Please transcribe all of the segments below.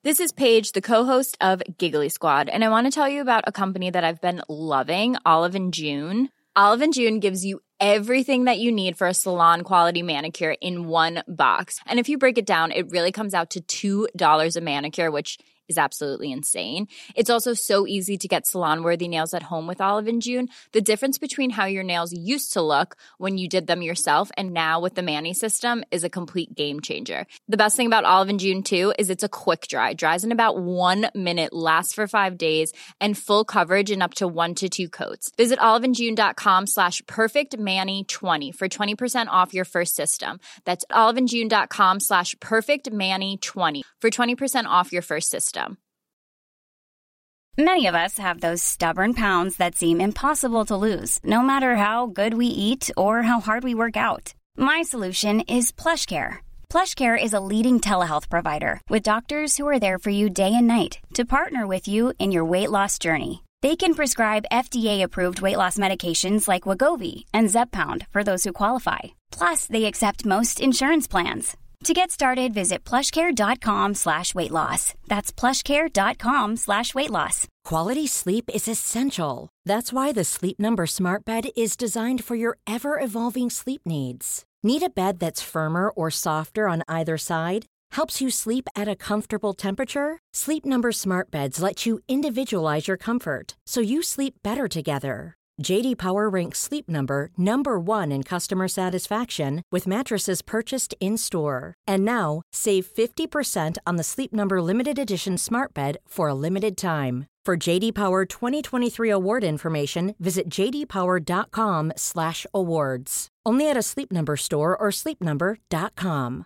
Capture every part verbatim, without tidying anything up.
This is Paige, the co-host of Giggly Squad, and I want to tell you about a company that I've been loving, Olive and June. Olive and June gives you everything that you need for a salon-quality manicure in one box. And if you break it down, it really comes out to two dollars a manicure, which is absolutely insane. It's also so easy to get salon-worthy nails at home with Olive and June. The difference between how your nails used to look when you did them yourself and now with the Mani system is a complete game changer. The best thing about Olive and June, too, is it's a quick dry. Dries in about one minute, lasts for five days, and full coverage in up to one to two coats. Visit oliveandjune.com slash perfectmani20 for twenty percent off your first system. That's oliveandjune.com slash perfectmani20 for twenty percent off your first system. Many of us have those stubborn pounds that seem impossible to lose, no matter how good we eat or how hard we work out. My solution is PlushCare. PlushCare is a leading telehealth provider with doctors who are there for you day and night to partner with you in your weight loss journey. They can prescribe F D A-approved weight loss medications like Wegovy and Zepbound for those who qualify. Plus, they accept most insurance plans. To get started, visit plushcare.com slash weight loss. That's plushcare.com slash weight loss. Quality sleep is essential. That's why the Sleep Number Smart Bed is designed for your ever-evolving sleep needs. Need a bed that's firmer or softer on either side? Helps you sleep at a comfortable temperature? Sleep Number Smart Beds let you individualize your comfort, so you sleep better together. J D Power ranks Sleep Number number one in customer satisfaction with mattresses purchased in-store. And now, save fifty percent on the Sleep Number Limited Edition Smart Bed for a limited time. For J D Power twenty twenty-three award information, visit jdpower.com slash awards. Only at a Sleep Number store or sleep number dot com.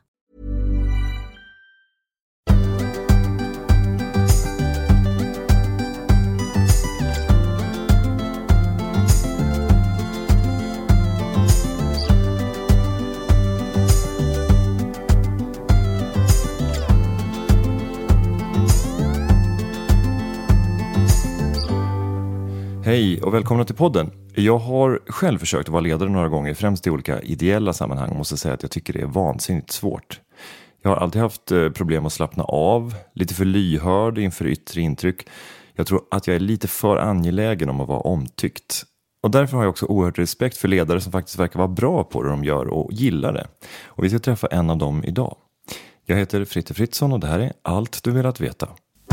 Hej och välkomna till podden. Jag har själv försökt att vara ledare några gånger, främst i olika ideella sammanhang, och måste säga att jag tycker det är vansinnigt svårt. Jag har alltid haft problem att slappna av, lite för lyhörd inför yttre intryck. Jag tror att jag är lite för angelägen om att vara omtyckt. Och därför har jag också oerhört respekt för ledare som faktiskt verkar vara bra på det de gör och gillar det. Och vi ska träffa en av dem idag. Jag heter Fritte Fritzson och det här är Allt du velat veta.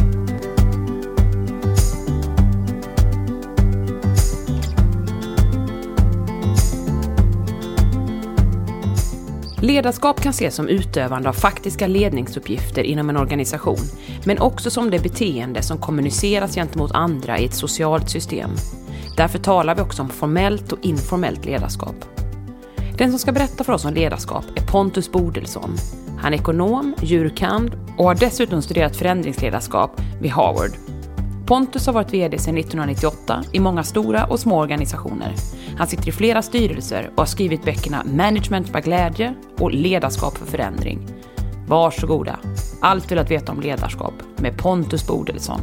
Ledarskap kan ses som utövande av faktiska ledningsuppgifter inom en organisation, men också som det beteende som kommuniceras gentemot andra i ett socialt system. Därför talar vi också om formellt och informellt ledarskap. Den som ska berätta för oss om ledarskap är Pontus Bodelsson. Han är ekonom, jurkand och har dessutom studerat förändringsledarskap vid Harvard. Pontus har varit vd sedan nittonhundranittioåtta i många stora och små organisationer. Han sitter i flera styrelser och har skrivit böckerna Management med glädje och Ledarskap för förändring. Varsågoda. Allt vill att veta om ledarskap med Pontus Bodelsson.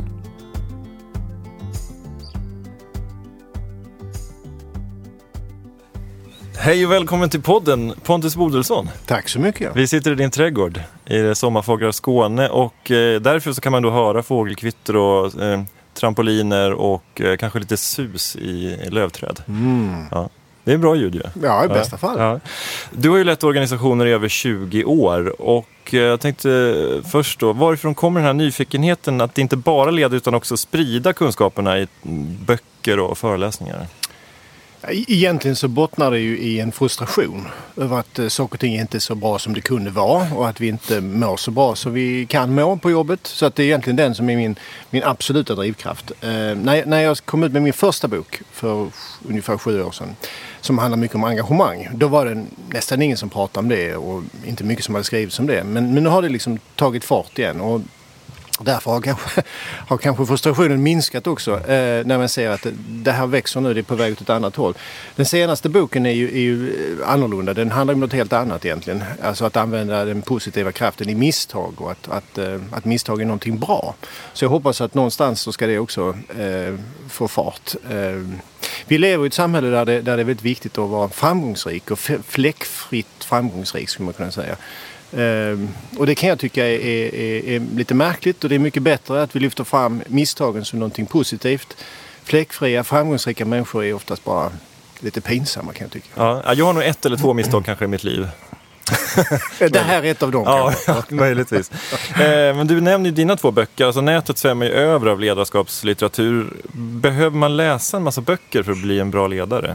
Hej och välkommen till podden, Pontus Bodelsson. Tack så mycket. Vi sitter i din trädgård i Sommarfåglar av Skåne och eh, därför så kan man då höra fågelkvitter och eh, trampoliner och eh, kanske lite sus i, i lövträd. Mm. Ja. Det är bra ljud ju. Ja, i bästa ja. fall. Ja. Du har ju lett organisationer i över tjugo år och eh, jag tänkte först då, varifrån kommer den här nyfikenheten att inte bara leda utan också sprida kunskaperna i böcker och föreläsningar? Egentligen så bottnar det ju i en frustration över att saker och ting inte är så bra som det kunde vara och att vi inte mår så bra så vi kan må på jobbet. Så att det är egentligen den som är min, min absoluta drivkraft. Eh, när, när jag kom ut med min första bok för ungefär sju år sedan som handlar mycket om engagemang, då var det nästan ingen som pratade om det och inte mycket som hade skrivits om det. Men, men nu har det liksom tagit fart igen och därför har kanske, har kanske frustrationen minskat också eh, när man ser att det, det här växer nu, det är på väg åt ett annat håll. Den senaste boken är ju, är ju annorlunda, den handlar om något helt annat egentligen. Alltså att använda den positiva kraften i misstag och att, att, eh, att misstag är någonting bra. Så jag hoppas att någonstans så ska det också eh, få fart. Eh, vi lever i ett samhälle där det, där det är väldigt viktigt att vara framgångsrik och fläckfritt framgångsrik skulle man kunna säga. Eh, och det kan jag tycka är, är, är, är lite märkligt, och det är mycket bättre att vi lyfter fram misstagen som någonting positivt. Fläckfria, framgångsrika människor är oftast bara lite pinsamma, kan jag tycka. Ja, jag har nog ett eller två misstag kanske i mitt liv. Det här är ett av dem. Ja, ja, möjligtvis. Eh, men du nämnde ju dina två böcker. Alltså nätet svämmar ju över av ledarskapslitteratur. Behöver man läsa en massa böcker för att bli en bra ledare?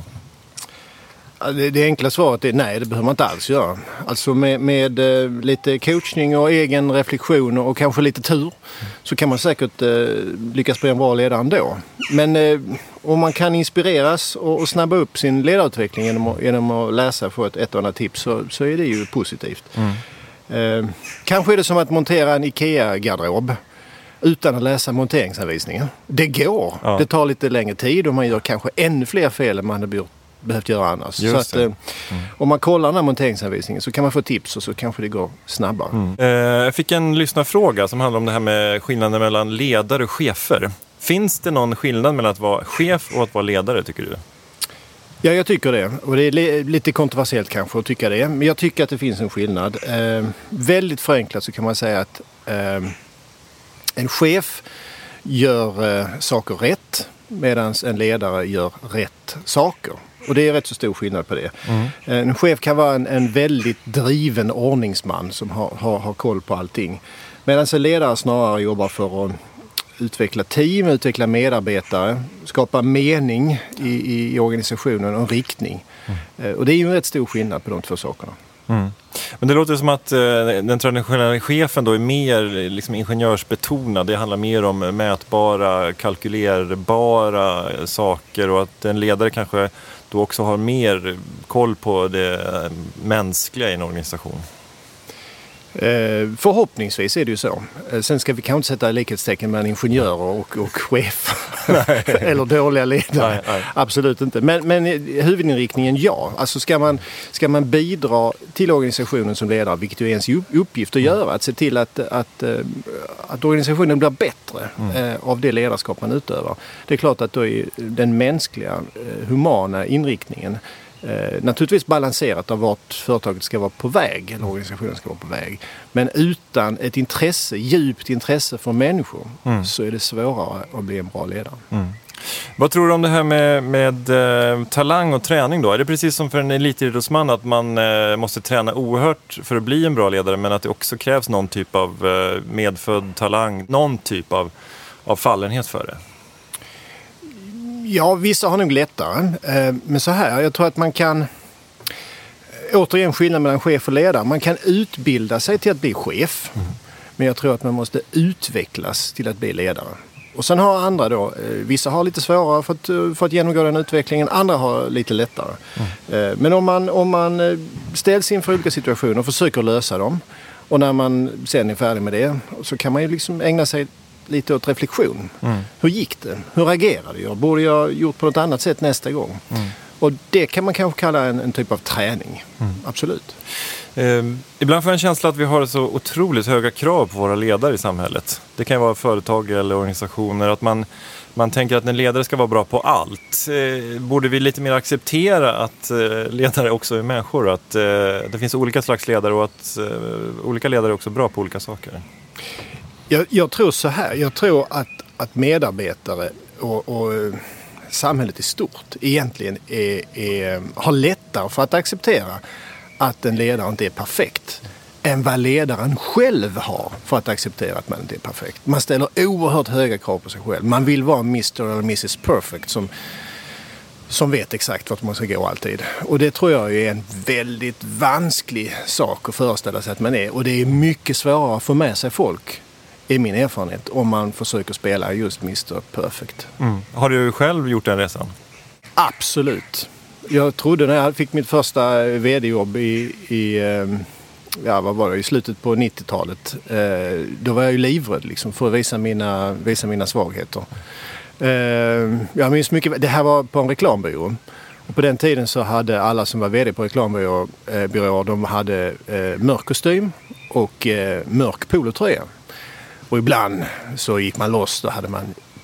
Det, det enkla svaret är nej, det behöver man inte alls göra. Alltså med, med eh, lite coachning och egen reflektion och kanske lite tur så kan man säkert eh, lyckas bli en bra ledare ändå. Men eh, om man kan inspireras och, och snabba upp sin ledarutveckling genom att, genom att läsa och få ett, ett och annat tips, så, så är det ju positivt. Mm. Eh, kanske är det som att montera en IKEA-garderob utan att läsa monteringsanvisningen. Det går. Ja. Det tar lite längre tid och man gör kanske ännu fler fel än man hade gjort behövt göra annars. Så att, eh, mm. om man kollar den här monteringsanvisningen så kan man få tips och så kanske det går snabbare. Mm. Eh, jag fick en lyssnarfråga som handlar om det här med skillnaden mellan ledare och chefer. Finns det någon skillnad mellan att vara chef och att vara ledare, tycker du? Ja, jag tycker det. Och det är li- lite kontroversiellt kanske att tycka det. Men jag tycker att det finns en skillnad. Eh, väldigt förenklat så kan man säga att eh, en chef gör eh, saker rätt medan en ledare gör rätt saker. Och det är rätt så stor skillnad på det. Mm. En chef kan vara en, en väldigt driven ordningsman som har, har, har koll på allting. Medan en ledare snarare jobbar för att utveckla team, utveckla medarbetare, skapa mening i, i organisationen och en riktning. Mm. Och det är ju en rätt stor skillnad på de två sakerna. Mm. Men det låter som att eh, den traditionella chefen då är mer liksom, ingenjörsbetonad. Det handlar mer om mätbara, kalkylerbara saker, och att en ledare kanske då också har mer koll på det mänskliga i en organisation. Eh, förhoppningsvis är det ju så. Eh, sen ska vi kanske inte sätta likhetstecken mellan ingenjörer och, och chef. Eller dåliga ledare. Nej, nej. Absolut inte. Men, men huvudinriktningen, ja. Alltså ska man, ska man bidra till organisationen som ledare, vilket är ens uppgift att göra, att se till att, att, att organisationen blir bättre mm. eh, av det ledarskap man utövar. Det är klart att då är den mänskliga, humana inriktningen Eh, naturligtvis balanserat av vart företaget ska vara på väg, eller organisationen ska vara på väg. Men utan ett intresse, djupt intresse för människor, mm. så är det svårare att bli en bra ledare. Mm. Vad tror du om det här med, med eh, talang och träning då? Är det precis som för en elitidrottsman att man eh, måste träna oerhört för att bli en bra ledare, men att det också krävs någon typ av eh, medfödd talang, någon typ av, av fallenhet för det? Ja, vissa har nog lättare. Men så här, jag tror att man kan, återigen skillnad mellan chef och ledare, man kan utbilda sig till att bli chef. Mm. Men jag tror att man måste utvecklas till att bli ledare. Och sen har andra då, vissa har lite svårare för att, för att genomgå den utvecklingen, andra har lite lättare. Mm. Men om man, om man ställs inför olika situationer och försöker lösa dem, och när man sen är färdig med det, så kan man ju liksom ägna sig lite åt reflektion. Mm. Hur gick det? Hur agerade jag? Borde jag gjort på något annat sätt nästa gång? Mm. Och det kan man kanske kalla en, en typ av träning. Mm. Absolut. Eh, ibland får jag en känsla att vi har så otroligt höga krav på våra ledare i samhället. Det kan vara företag eller organisationer. Att man, man tänker att en ledare ska vara bra på allt. Eh, borde vi lite mer acceptera att eh, ledare också är människor? Att eh, det finns olika slags ledare och att eh, olika ledare är också bra på olika saker? Jag, jag tror så här. Jag tror att, att medarbetare och, och samhället i stort egentligen är, är, har lättare för att acceptera att en ledare inte är perfekt än vad ledaren själv har för att acceptera att man inte är perfekt. Man ställer oerhört höga krav på sig själv. Man vill vara mister eller missus Perfect som, som vet exakt vart man ska gå alltid. Och det tror jag är en väldigt vansklig sak att föreställa sig att man är. Och det är mycket svårare att få med sig folk, är min erfarenhet, om man försöker spela just mister Perfect. Mm. Har du själv gjort den resan? Absolut. Jag trodde när jag fick mitt första vd-jobb i, i, ja, vad var det, i slutet på nittiotalet. Eh, då var jag ju livrädd liksom, för att visa mina, visa mina svagheter. Eh, jag minns mycket, det här var på en reklambyrå. Och på den tiden så hade alla som var vd på reklambyråer, eh, de hade eh, mörk kostym och eh, mörk polotröja. Och ibland så gick man loss, då hade man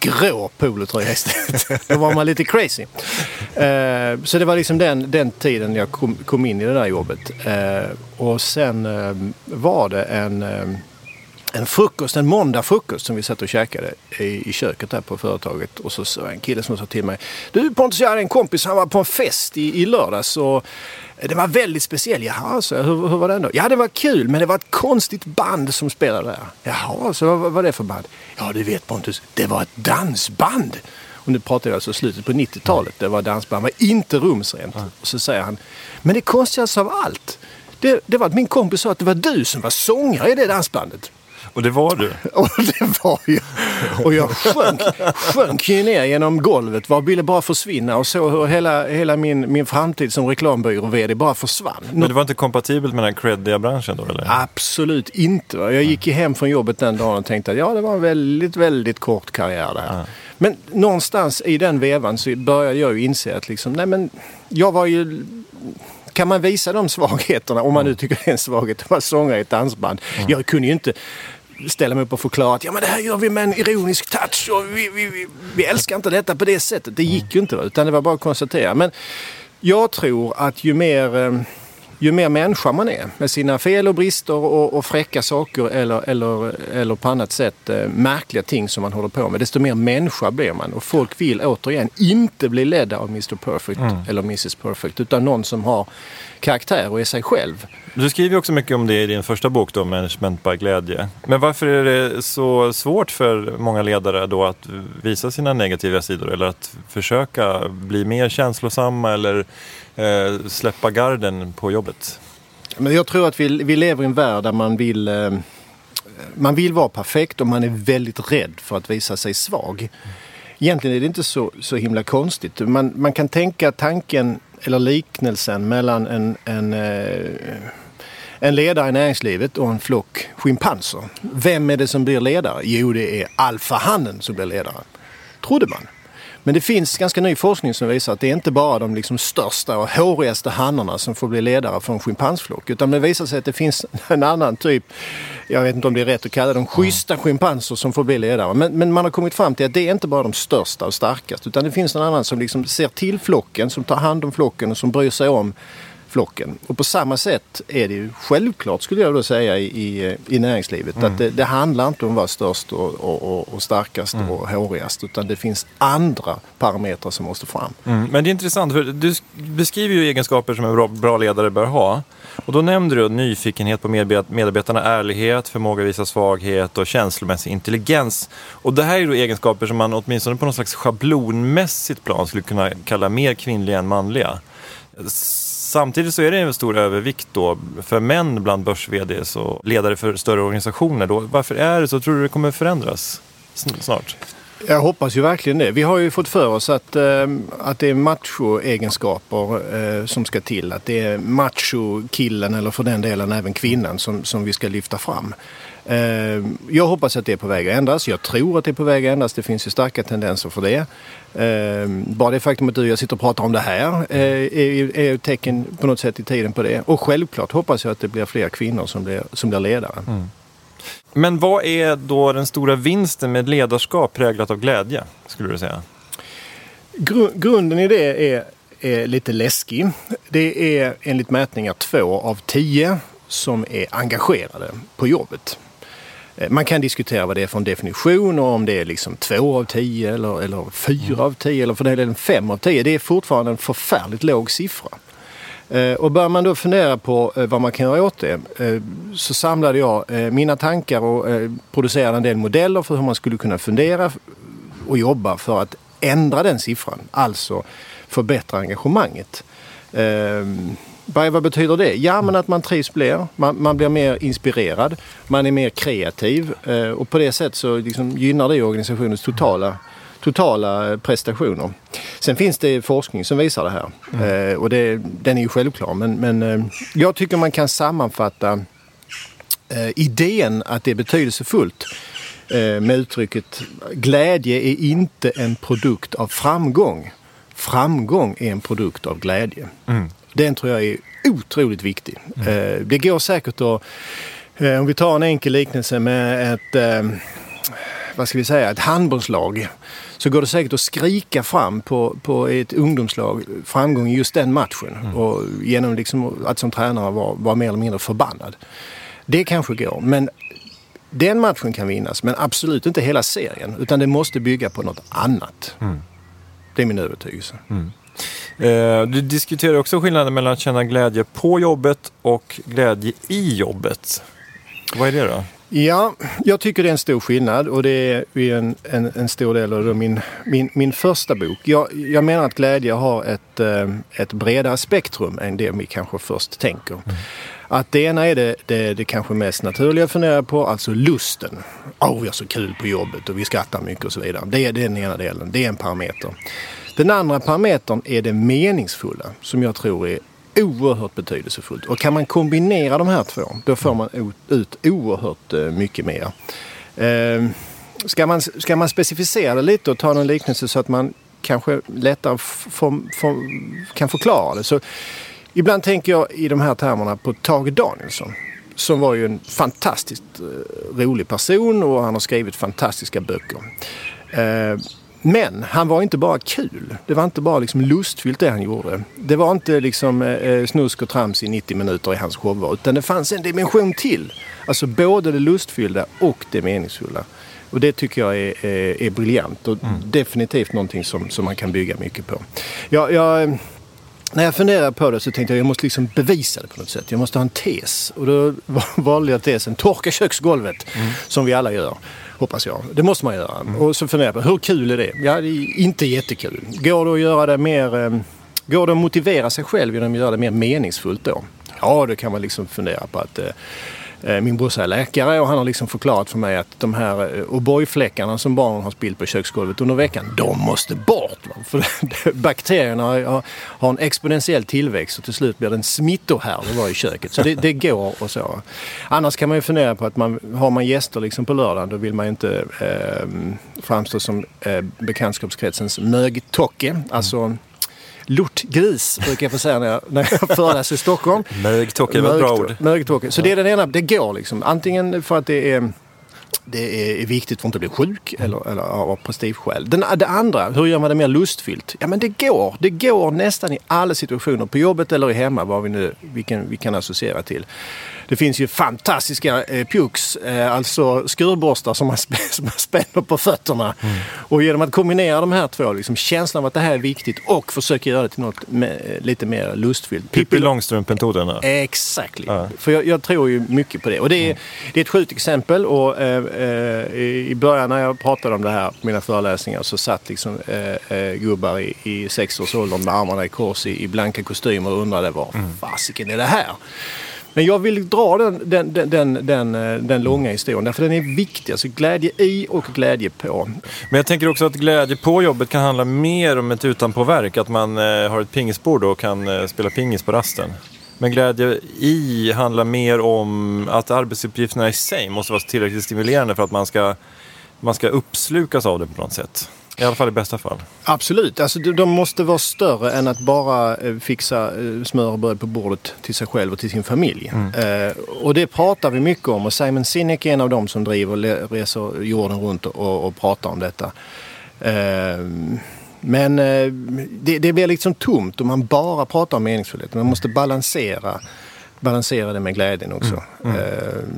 grå polotröja istället. Då var man lite crazy. Uh, så det var liksom den, den tiden jag kom, kom in i det där jobbet. Uh, och sen uh, var det en, uh, en frukost, en måndag frukost som vi satt och käkade i, i köket där på företaget. Och så sa en kille som sa till mig: du Pontus, jag hade en kompis, han var på en fest i, i lördags och det var väldigt speciell. Jaha, så hur, hur var det då? Ja, det var kul, men det var ett konstigt band som spelade där. Jaha, så vad vad var det för band? Ja, du vet Pontus, det var ett dansband. Och nu pratar jag alltså slutet på nittiotalet. Det var dansband, var inte rumsrent. Mm. Och så säger han: men det konstigaste av allt, det, det var att min kompis sa att det var du som var sångare i det dansbandet. Och det var du. Och det var ju. Och jag sjönk, sjönk ju ner genom golvet. Var ville bara försvinna och så hur hela, hela min, min framtid som reklambyrå-vd bara försvann. Men det var inte kompatibelt med den creddiga branschen då, eller? Absolut inte. Jag gick ju hem från jobbet den dagen och tänkte att ja, det var en väldigt, väldigt kort karriär det här. Ja. Men någonstans i den vevan så började jag ju inse att liksom, nej men jag var ju... Kan man visa de svagheterna, om man nu tycker det är en svaghet, att vara sångare i ett dansband. Mm. Jag kunde ju inte ställa mig upp och förklara att ja, men det här gör vi med en ironisk touch och vi, vi, vi, vi älskar inte detta på det sättet. Det gick ju inte, utan det var bara att konstatera. Men jag tror att ju mer, ju mer människa man är med sina fel och brister och, och fräcka saker eller, eller, eller på annat sätt äh, märkliga ting som man håller på med, desto mer människa blir man. Och folk vill återigen inte bli ledda av mister Perfect mm. eller missus Perfect, utan någon som har karaktär och är sig själv. Du skriver också mycket om det i din första bok då, Management by glädje. Men varför är det så svårt för många ledare då att visa sina negativa sidor eller att försöka bli mer känslosamma eller eh, släppa garden på jobbet? Men jag tror att vi, vi lever i en värld där man vill, eh, man vill vara perfekt och man är väldigt rädd för att visa sig svag. Egentligen är det inte så, så himla konstigt. Man, man kan tänka tanken eller liknelsen mellan en, en, eh, en ledare i näringslivet och en flock schimpanser. Vem är det som blir ledare? Jo, det är alfahannen som blir ledare. Trodde man. Men det finns ganska ny forskning som visar att det är inte bara de liksom största och hårigaste hannorna som får bli ledare för en schimpansflock. Utan det visar sig att det finns en annan typ, jag vet inte om det är rätt att kalla dem, schyssta schimpanser som får bli ledare. Men, men man har kommit fram till att det är inte bara de största och starkaste, utan det finns en annan som liksom ser till flocken, som tar hand om flocken och som bryr sig om flocken. Och på samma sätt är det ju självklart, skulle jag då säga, i, i, i näringslivet. Mm. Att det, det handlar inte om att vara störst och, och, och starkast mm. och hårigast, utan det finns andra parametrar som måste fram. Mm. Men det är intressant, för du beskriver ju egenskaper som en bra, bra ledare bör ha. Och då nämnde du nyfikenhet på medarbetarna, ärlighet, förmåga att visa svaghet och känslomässig intelligens. Och det här är då egenskaper som man åtminstone på någon slags schablonmässigt plan skulle kunna kalla mer kvinnliga än manliga. Samtidigt så är det en stor övervikt då för män bland börs-vd:s och ledare för större organisationer. Då. Varför är det så? Tror du det kommer förändras snart? Jag hoppas ju verkligen det. Vi har ju fått för oss att, äh, att det är macho-egenskaper äh, som ska till. Att det är macho-killen eller för den delen även kvinnan som, som vi ska lyfta fram. Uh, jag hoppas att det är på väg att ändras. Jag tror att det är på väg att ändras. Det finns ju starka tendenser för det. Uh, bara det faktum att du och jag sitter och pratar om det här uh, är, är ett tecken på något sätt i tiden på det. Och självklart hoppas jag att det blir fler kvinnor som blir, som blir ledare. Mm. Men vad är då den stora vinsten med ledarskap präglat av glädje, skulle du säga? Gru- grunden i det är, är lite läskig. Det är enligt mätningar två av tio som är engagerade på jobbet. Man kan diskutera vad det är för en definition och om det är liksom två av tio eller, eller fyra mm. av tio eller för det är fem av tio. Det är fortfarande en förfärligt låg siffra. Och bör man då fundera på vad man kan göra åt det, så samlade jag mina tankar och producerade en del modeller för hur man skulle kunna fundera och jobba för att ändra den siffran. Alltså förbättra engagemanget. Vad betyder det? Ja, men att man trivs blir. Man, man blir mer inspirerad. Man är mer kreativ. Eh, och på det sättet så liksom gynnar det organisationens totala, totala prestationer. Sen finns det forskning som visar det här. Mm. Eh, och det, den är ju självklar. Men, men eh, jag tycker man kan sammanfatta eh, idén att det är betydelsefullt eh, med uttrycket glädje är inte en produkt av framgång. Framgång är en produkt av glädje. Mm. Den tror jag är otroligt viktig. Mm. Det går säkert att, om vi tar en enkel liknelse med ett, vad ska vi säga, ett handbollslag, så går det säkert att skrika fram på, på ett ungdomslag framgång i just den matchen. Mm. Och genom liksom att som tränare vara var mer eller mindre förbannad. Det kanske går, men den matchen kan vinnas, men absolut inte hela serien, utan det måste bygga på något annat. Mm. Det är min övertygelse. Mm. Eh, du diskuterar också skillnaden mellan att känna glädje på jobbet och glädje i jobbet. Vad är det då? Ja, jag tycker det är en stor skillnad, och det är en, en, en stor del av min, min, min första bok. Jag, jag menar att glädje har ett, ett bredare spektrum än det vi kanske först tänker. Mm. Att det ena är det, det, det kanske mest naturliga att fundera på, alltså lusten. Åh, oh, vi har så kul på jobbet och vi skrattar mycket och så vidare. Det är den ena delen, det är en parameter. Den andra parametern är det meningsfulla, som jag tror är oerhört betydelsefullt. Och kan man kombinera de här två, då får man ut oerhört mycket mer. Eh, ska, man, ska man specificera det lite och ta någon liknelse så att man kanske lättare f- f- f- kan förklara det, så ibland tänker jag i de här termerna på Tage Danielsson, som var ju en fantastiskt eh, rolig person, och han har skrivit fantastiska böcker. Eh, men han var inte bara kul. Det var inte bara liksom lustfyllt det han gjorde. Det var inte liksom eh, snusk och trams i nittio minuter i hans shower, utan det fanns en dimension till. Alltså både det lustfyllda och det meningsfulla. Och det tycker jag är, är, är briljant, och mm. definitivt någonting som, som man kan bygga mycket på. Jag... jag När jag funderade på det så tänkte jag att jag måste liksom bevisa det på något sätt. Jag måste ha en tes. Och då valde jag tesen torka köksgolvet, mm. som vi alla gör, hoppas jag. Det måste man göra. Mm. Och så funderade jag på, hur kul är det? Ja, det är inte jättekul. Går det att göra det mer... Eh, går det att motivera sig själv genom att göra det mer meningsfullt då? Ja, då kan man liksom fundera på att... Eh, Min brorsa är läkare, och han har liksom förklarat för mig att de här O'boy-fläckarna som barnen har spilt på köksgolvet under veckan, de måste bort. För bakterierna har, har en exponentiell tillväxt, och till slut blir det en smittohärd i köket. Så det, det går och så. Annars kan man ju fundera på att man, har man gäster liksom på lördagen, då vill man ju inte eh, framstå som eh, bekantskapskretsens mögtocke. Alltså... lortgris brukar jag få säga när jag, när jag föreläser i Stockholm. Mögtocke är ett bra ord. Mögtocke. Så det är den ena, det går liksom. Antingen för att det är, det är viktigt för att inte bli sjuk, eller, eller av prestigeskäl. Den, det andra, hur gör man det mer lustfyllt? Ja, men det går. Det går nästan i alla situationer, på jobbet eller i hemma, vad vi nu vi kan, vi kan associera till. Det finns ju fantastiska eh, pjucks, eh, alltså skurborstar som man, sp- som man spänner på fötterna. Mm. Och genom att kombinera de här två, liksom, känslan av att det här är viktigt och försöka göra det till något med, lite mer lustfyllt. Pippi Långstrump-metoderna. Exakt. Ja. För jag, jag tror ju mycket på det. Och det är, mm. det är ett sjukt exempel. Och eh, eh, i början när jag pratade om det här på mina föreläsningar, så satt liksom eh, eh, gubbar i, i sex års ålder med armarna i kors i, i blanka kostymer och undrade vad mm. fasiken är det här? Men jag vill dra den, den, den, den, den, den långa historien, därför den är viktig. Alltså glädje i och glädje på. Men jag tänker också att glädje på jobbet kan handla mer om ett utanpåverk. Att man eh, har ett pingisbord och kan eh, spela pingis på rasten. Men glädje i handlar mer om att arbetsuppgifterna i sig måste vara tillräckligt stimulerande för att man ska, man ska uppslukas av det på något sätt. I alla fall i bästa fall. Absolut. Alltså, de måste vara större än att bara fixa smör och bröd på bordet till sig själv och till sin familj. Mm. Eh, och det pratar vi mycket om. Och Simon Sinek är en av dem som driver reser jorden runt och, och pratar om detta. Eh, men eh, det, det blir liksom tomt om man bara pratar om meningsfullhet. Man måste balansera, balansera det med glädjen också. Mm. Mm.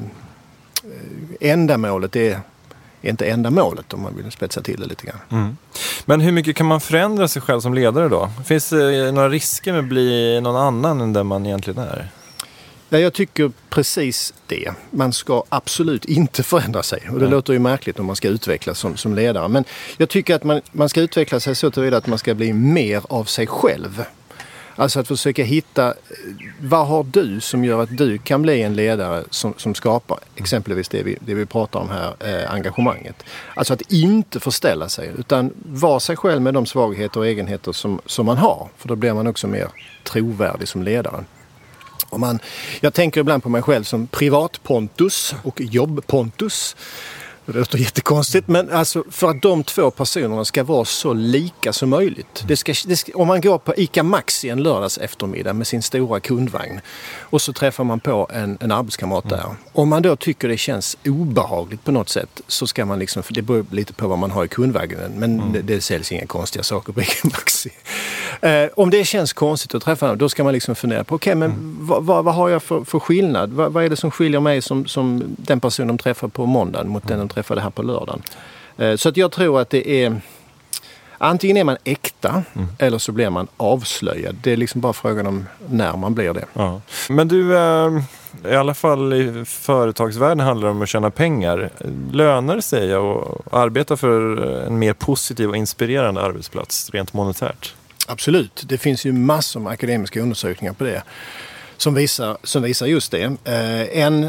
Eh, ändamålet är... är inte enda målet, om man vill spetsa till det lite grann. Mm. Men hur mycket kan man förändra sig själv som ledare då? Finns det några risker med att bli någon annan än den man egentligen är? Ja, jag tycker precis det. Man ska absolut inte förändra sig. Och det Nej. låter ju märkligt om man ska utvecklas som, som ledare. Men jag tycker att man, man ska utveckla sig så tillvida att man ska bli mer av sig själv. Alltså att försöka hitta, vad har du som gör att du kan bli en ledare som, som skapar exempelvis det vi, det vi pratar om här, eh, engagemanget. Alltså att inte förställa sig, utan vara sig själv med de svagheter och egenheter som, som man har. För då blir man också mer trovärdig som ledare. Och man, jag tänker ibland på mig själv som privat Pontus och jobb Pontus. Det låter jättekonstigt, men alltså för att de två personerna ska vara så lika som möjligt. Det ska, det ska, om man går på ICA Maxi en lördags eftermiddag med sin stora kundvagn och så träffar man på en, en arbetskamrat där. Mm. Om man då tycker det känns obehagligt på något sätt så ska man liksom, för det beror lite på vad man har i kundvagnen, men mm. det, det säljs inga konstiga saker på ICA Maxi. Eh, om det känns konstigt att träffa dem, då ska man liksom fundera på, okej, okay, men mm. vad, vad, vad har jag för, för skillnad? Vad, vad är det som skiljer mig som, som den person de träffar på måndagen mot den de träffade här på lördagen? Eh, så att jag tror att det är, antingen är man äkta mm. eller så blir man avslöjad. Det är liksom bara frågan om när man blir det. Ja. Men du, eh, i alla fall i företagsvärlden handlar det om att tjäna pengar. Lönar sig att arbeta för en mer positiv och inspirerande arbetsplats rent monetärt? Absolut. Det finns ju massor med akademiska undersökningar på det som visar, som visar just det. Eh, en,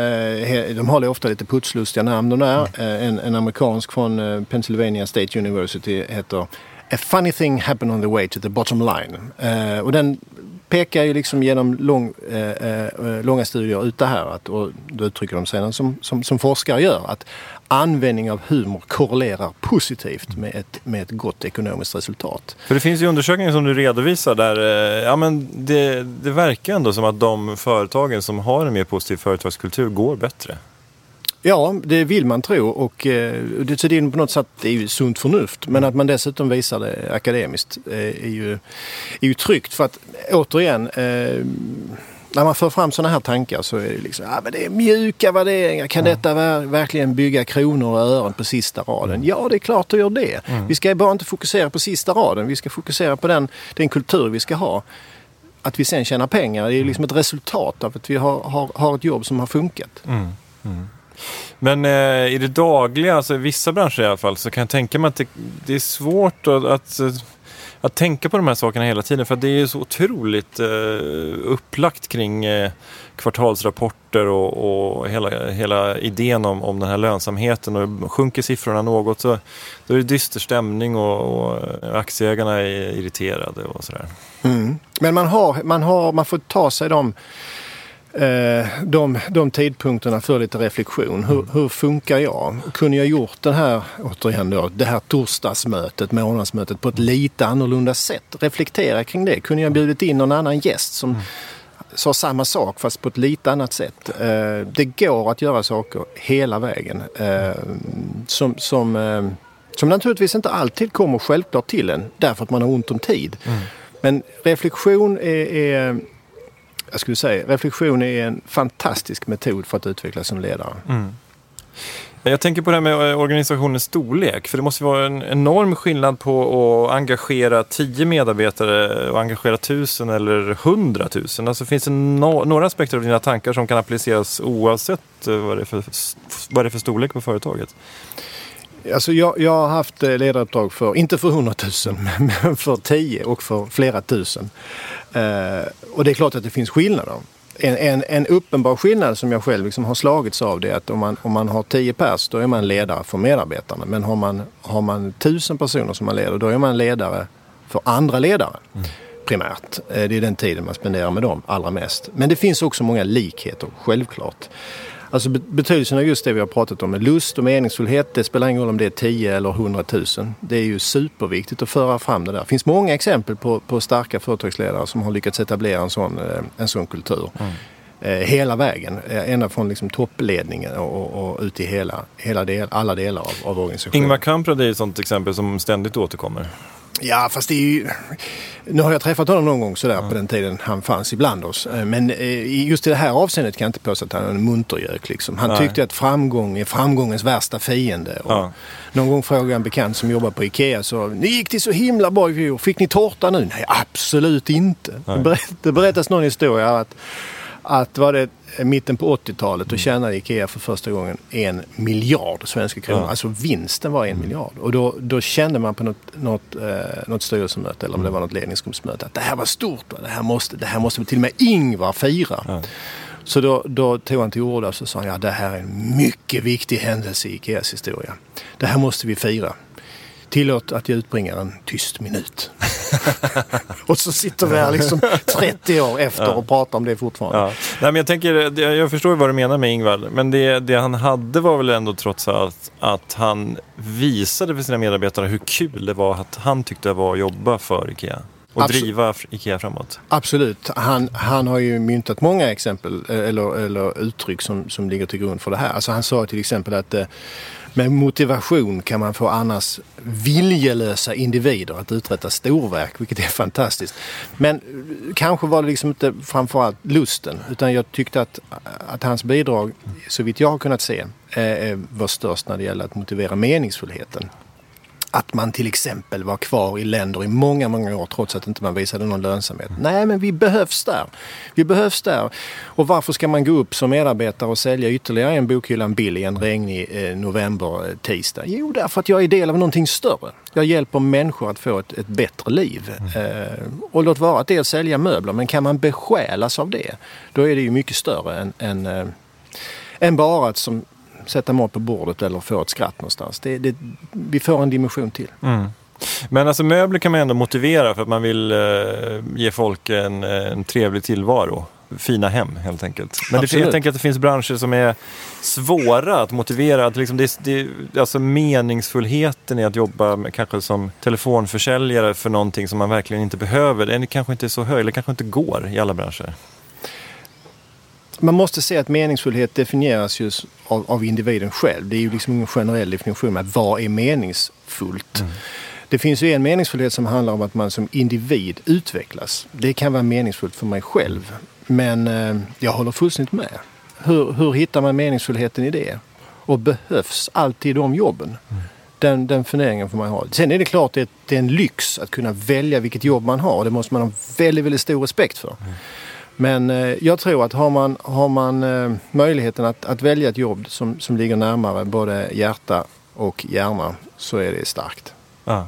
eh, de har ofta lite putslustiga namn de där. Eh, en, en amerikansk från eh, Pennsylvania State University heter A funny thing happened on the way to the bottom line. Eh, och den pekar ju liksom genom lång, eh, eh, långa studier ut det här. Att, och då uttrycker de sedan som, som, som forskare gör att användning av humor korrelerar positivt med ett, med ett gott ekonomiskt resultat. För det finns ju undersökningar som du redovisar där, ja men det, det verkar ändå som att de företagen som har en mer positiv företagskultur går bättre. Ja, det vill man tro, och det, så det är på något sätt det är ju sunt förnuft, men att man dessutom visar det akademiskt är ju, är ju tryggt, för att återigen eh, när man för fram sådana här tankar så är det liksom, ja men det är mjuka värderingar, kan mm. detta ver- verkligen bygga kronor och öron på sista raden? Mm. Ja, det är klart att gör det. Mm. Vi ska bara inte fokusera på sista raden, vi ska fokusera på den, den kultur vi ska ha. Att vi sen tjänar pengar, det är liksom ett resultat av att vi har, har, har ett jobb som har funkat. Mm. Mm. Men eh, i det dagliga, alltså i vissa branscher i alla fall, så kan jag tänka mig att det, det är svårt att, att, att tänka på de här sakerna hela tiden, för att det är så otroligt eh, upplagt kring eh, kvartalsrapporter och, och hela, hela idén om, om den här lönsamheten, och sjunker siffrorna något så då är det dyster stämning och, och aktieägarna är irriterade och sådär. Mm. Men man, har, man, har, man får ta sig de De, de tidpunkterna för lite reflektion. Hur, hur funkar jag? Kunde jag gjort den här, återigen då, det här torsdagsmötet, månadsmötet på ett lite annorlunda sätt? Reflektera kring det. Kunde jag bjudit in någon annan gäst som mm. sa samma sak fast på ett lite annat sätt? Det går att göra saker hela vägen. Som, som, som naturligtvis inte alltid kommer självklart till en därför att man har ont om tid. Mm. Men reflektion är, är Jag skulle säga, reflektion är en fantastisk metod för att utvecklas som ledare. Mm. Jag tänker på det här med organisationens storlek. För det måste vara en enorm skillnad på att engagera tio medarbetare och engagera tusen eller hundratusen. Alltså finns det no- några aspekter av dina tankar som kan appliceras oavsett vad det är för, vad det är för storlek på företaget? Alltså jag, jag har haft ledaruppdrag för, inte för hundratusen, men för tio och för flera tusen. Uh, och det är klart att det finns skillnader. En, en, en uppenbar skillnad som jag själv liksom har slagits av det är att om man, om man har tio pers, då är man ledare för medarbetarna. Men har man, har man tusen personer som man leder, då är man ledare för andra ledare. Mm. Primärt. Det är den tiden man spenderar med dem allra mest. Men det finns också många likheter, självklart. Alltså betydelsen av just det vi har pratat om med lust och meningsfullhet, det spelar ingen roll om det är tio eller hundratusen. Det är ju superviktigt att föra fram det där. Det finns många exempel på, på starka företagsledare som har lyckats etablera en sån, en sån kultur. Mm. Eh, hela vägen, ända från liksom toppledningen och, och, och ut i hela, hela del, alla delar av, av organisationen. Ingvar Kamprad är ett sånt exempel som ständigt återkommer. Ja, fast det är ju... Nu har jag träffat honom någon gång sådär ja. på den tiden han fanns ibland oss. Men just i det här avseendet kan jag inte påstå att han är en muntergök liksom. Han Nej. tyckte att framgång är framgångens värsta fiende. Och ja. Någon gång frågade en bekant som jobbar på Ikea så, ni gick till så himla bra i fjol. Fick ni tårta nu? Nej, absolut inte. Nej. Det berättas någon historia att att var det mitten på åttiotalet och tjänade Ikea för första gången en miljard svenska kronor. Ja. Alltså vinsten var en mm. miljard. Och då, då kände man på något, något, eh, något styrelsemöte eller om det var något ledningsgruppsmöte att det här var stort. Det här måste, det här måste till och med Ingvar fira. Ja. Så då, då tog han till orda och så sa han, ja det här är en mycket viktig händelse i Ikeas historia. Det här måste vi fira. Tillåt att jag utbringar en tyst minut. Och så sitter vi här liksom trettio år efter ja. och pratar om det fortfarande. Ja. Nej, men jag, tänker, jag förstår vad du menar med Ingvar. Men det, det han hade var väl ändå trots allt att han visade för sina medarbetare hur kul det var att han tyckte det var att jobba för IKEA. Och Absolut. driva IKEA framåt. Absolut. Han, han har ju myntat många exempel eller, eller uttryck som, som ligger till grund för det här. Alltså han sa till exempel att med motivation kan man få annars viljelösa individer att uträtta storverk, vilket är fantastiskt. Men kanske var det liksom inte framförallt lusten, utan jag tyckte att, att hans bidrag, så vitt jag har kunnat se, var störst när det gäller att motivera meningsfullheten. Att man till exempel var kvar i länder i många, många år trots att inte man visade någon lönsamhet. Nej, men vi behövs där. Vi behövs där. Och varför ska man gå upp som medarbetare och sälja ytterligare en bokhyllan billig en regnig eh, november, eh, tisdag? Jo, därför att jag är del av någonting större. Jag hjälper människor att få ett, ett bättre liv. Eh, och låt vara att det är att sälja möbler, men kan man besjälas av det, då är det ju mycket större än, än, eh, än bara att som sätta mat på bordet eller få ett skratt någonstans. Det, det, vi får en dimension till. Mm. Men alltså möbler kan man ändå motivera för att man vill eh, ge folk en, en trevlig tillvaro. Fina hem helt enkelt. Men det, jag tänker att det finns branscher som är svåra att motivera. Att liksom det, det, alltså meningsfullheten i att jobba med, kanske som telefonförsäljare för någonting som man verkligen inte behöver. Den kanske inte är så hög eller kanske inte går i alla branscher. Man måste se att meningsfullhet definieras just av, av individen själv. Det är ju liksom ingen generell definition med vad är meningsfullt. Mm. Det finns ju en meningsfullhet som handlar om att man som individ utvecklas. Det kan vara meningsfullt för mig själv. Men eh, jag håller fullständigt med. Hur, hur hittar man meningsfullheten i det? Och behövs alltid de jobben? Mm. Den, den funderingen får man ha. Sen är det klart att det är en lyx att kunna välja vilket jobb man har. Det måste man ha väldigt, väldigt stor respekt för. Mm. Men eh, jag tror att har man, har man eh, möjligheten att, att välja ett jobb som, som ligger närmare både hjärta och hjärna, så är det starkt. Ah.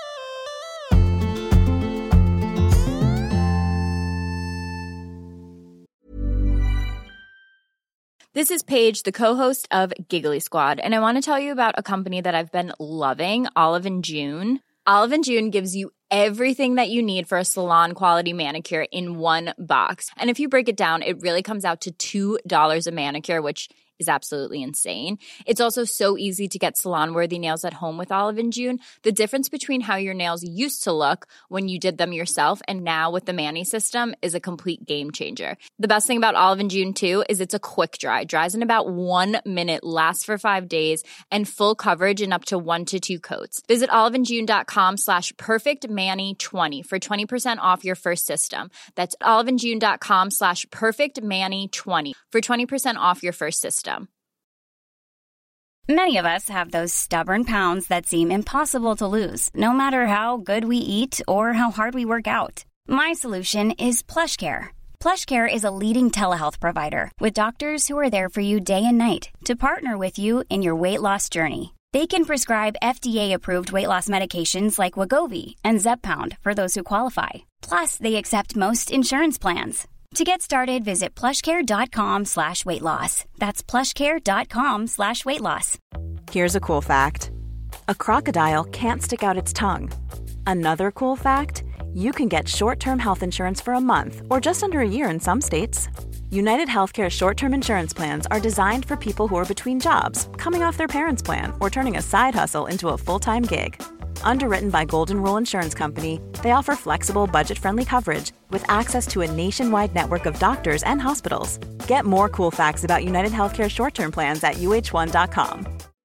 This is Paige, the co-host of Giggly Squad, and I want to tell you about a company that I've been loving, Olive and June. Olive and June gives you everything that you need for a salon quality manicure in one box. And if you break it down, it really comes out to two dollars a manicure, which is absolutely insane. It's also so easy to get salon-worthy nails at home with Olive and June. The difference between how your nails used to look when you did them yourself and now with the Mani system is a complete game changer. The best thing about Olive and June, too, is it's a quick dry. Dries in about one minute, lasts for five days, and full coverage in up to one to two coats. Visit oliveandjune.com slash perfectmani20 for twenty percent off your first system. That's oliveandjune.com slash perfectmani20 for twenty percent off your first system. Many of us have those stubborn pounds that seem impossible to lose, no matter how good we eat or how hard we work out. My solution is PlushCare. PlushCare is a leading telehealth provider with doctors who are there for you day and night to partner with you in your weight loss journey. They can prescribe F D A-approved weight loss medications like Wegovy and Zepbound for those who qualify. Plus, they accept most insurance plans. To get started, visit plushcare.com slash weight loss. That's plushcare.com slash weight loss. Here's a cool fact. A crocodile can't stick out its tongue. Another cool fact, you can get short-term health insurance for a month or just under a year in some states. United Healthcare short-term insurance plans are designed for people who are between jobs, coming off their parents' plan, or turning a side hustle into a full-time gig. Underwritten by Golden Rule Insurance Company, they offer flexible, budget-friendly coverage with access to a nationwide network of doctors and hospitals. Get more cool facts about United Healthcare short-term plans at u h one dot com.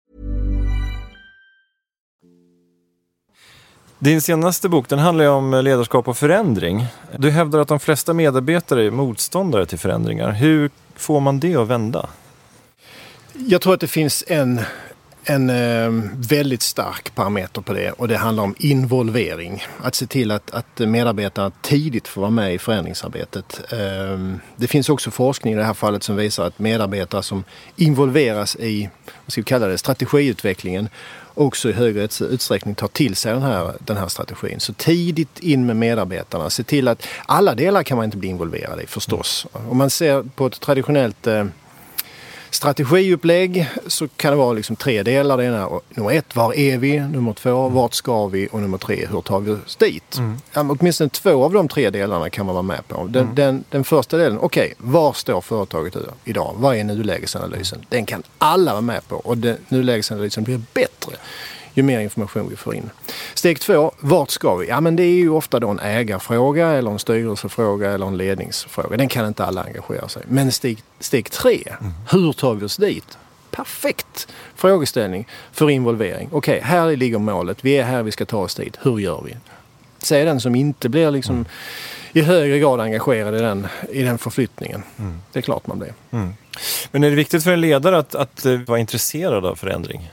Din senaste bok, den handlar ju om ledarskap och förändring. Du hävdar att de flesta medarbetare är motståndare till förändringar. Hur får man det att vända? Jag tror att det finns en... En eh, väldigt stark parameter på det, och det handlar om involvering. Att se till att, att medarbetarna tidigt får vara med i förändringsarbetet. Eh, det finns också forskning i det här fallet som visar att medarbetare som involveras i, vad ska vi kalla det, strategiutvecklingen också i högre utsträckning tar till sig den här, den här strategin. Så tidigt in med medarbetarna. Se till att alla delar kan man inte bli involverade i förstås. Om man ser på ett traditionellt... Eh, strategiupplägg så kan det vara liksom tre delar. Det ena, nummer ett, var är vi? Nummer två, vart ska vi? Och nummer tre, hur tar vi oss dit? Mm. Ja, åtminstone två av de tre delarna kan man vara med på. Den, mm. den, den första delen, okej, okay, var står företaget idag? Vad är nulägesanalysen? Den kan alla vara med på och den, nulägesanalysen blir bättre ju mer information vi får in. Steg två, vart ska vi? Ja, men det är ju ofta då en ägarfråga eller en styrelsefråga eller en ledningsfråga. Den kan inte alla engagera sig. Men steg, steg tre, mm. hur tar vi oss dit? Perfekt frågeställning för involvering. Okej, okay, här ligger målet. Vi är här, vi ska ta oss dit. Hur gör vi? Säg den som inte blir liksom mm. i högre grad engagerad i den, i den förflyttningen. Mm. Det är klart man blir. Mm. Men är det viktigt för en ledare att, att vara intresserad av förändring?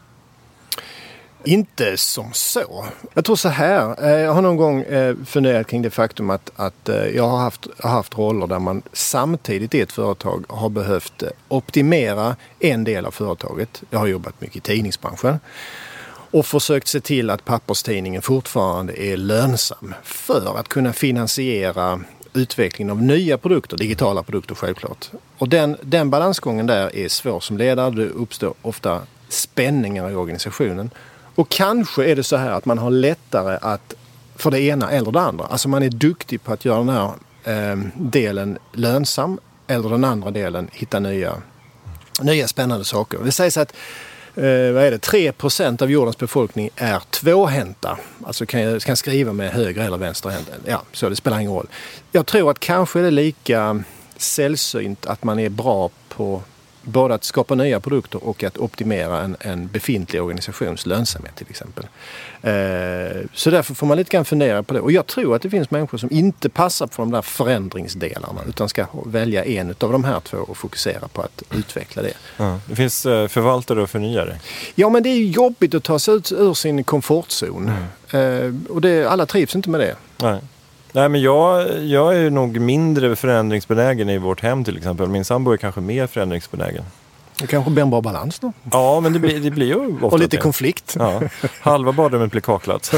Inte som så. Jag tror så här. Jag har någon gång funderat kring det faktum att, att jag har haft, har haft roller där man samtidigt i ett företag har behövt optimera en del av företaget. Jag har jobbat mycket i tidningsbranschen och försökt se till att papperstidningen fortfarande är lönsam för att kunna finansiera utvecklingen av nya produkter, digitala produkter självklart. Och den, den balansgången där är svår som ledare. Det uppstår ofta spänningar i organisationen. Och kanske är det så här att man har lättare att för det ena eller det andra. Alltså man är duktig på att göra den här eh, delen lönsam eller den andra delen hitta nya, nya spännande saker. Det sägs att eh, vad är det, tre procent av jordens befolkning är tvåhänta. Alltså kan, kan skriva med höger eller vänster hand. Ja, så det spelar ingen roll. Jag tror att kanske är det lika sällsynt att man är bra på både att skapa nya produkter och att optimera en, en befintlig organisations lönsamhet till exempel. Eh, så därför får man lite grann fundera på det. Och jag tror att det finns människor som inte passar på de där förändringsdelarna utan ska välja en av de här två och fokusera på att utveckla det. Ja, det finns förvaltare och förnyare. Ja, men det är ju jobbigt att ta sig ut ur sin komfortzon. Mm. Eh, och det, alla trivs inte med det. Nej. Nej, men jag, jag är nog mindre förändringsbenägen i vårt hem till exempel. Min sambo är kanske mer förändringsbenägen. Det kanske blir en bra balans då. Ja, men det blir, det blir ju ofta och lite det. konflikt. Ja. Halva badrummet blir kaklat.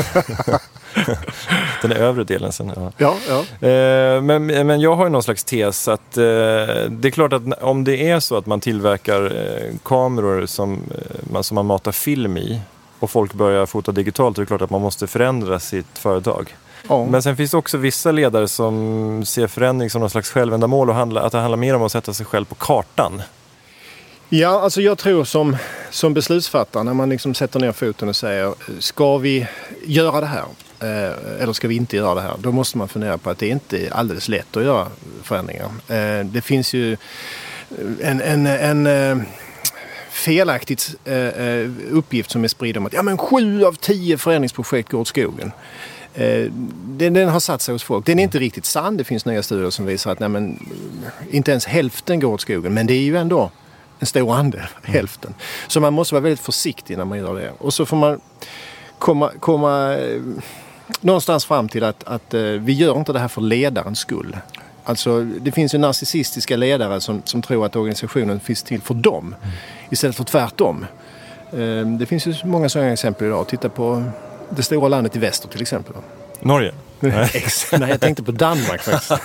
Den övre delen sen. Ja. Ja, ja. Eh, men, men jag har ju någon slags tes att eh, det är klart att om det är så att man tillverkar eh, kameror som, eh, som man matar film i och folk börjar fota digitalt, så är det klart att man måste förändra sitt företag. Ja. Men sen finns det också vissa ledare som ser förändring som någon slags självändamål och handla, att det handlar mer om att sätta sig själv på kartan. Ja, alltså jag tror som, som beslutsfattare när man liksom sätter ner foten och säger ska vi göra det här eh, eller ska vi inte göra det här? Då måste man fundera på att det inte är alldeles lätt att göra förändringar. Eh, det finns ju en, en, en eh, felaktigt eh, uppgift som är spridd om att ja, men sju av tio förändringsprojekt går åt skogen. Den, den har satt sig hos folk. Den är inte riktigt sann. Det finns nya studier som visar att nej, men, inte ens hälften går åt skogen. Men det är ju ändå en stor andel, hälften. Så man måste vara väldigt försiktig när man gör det. Och så får man komma, komma någonstans fram till att, att vi gör inte det här för ledarens skull. Alltså, det finns ju narcissistiska ledare som, som tror att organisationen finns till för dem. Istället för tvärtom. Det finns ju många sådana exempel idag. Titta på det stora landet i väster till exempel. Norge? Nej, Nej jag tänkte på Danmark faktiskt.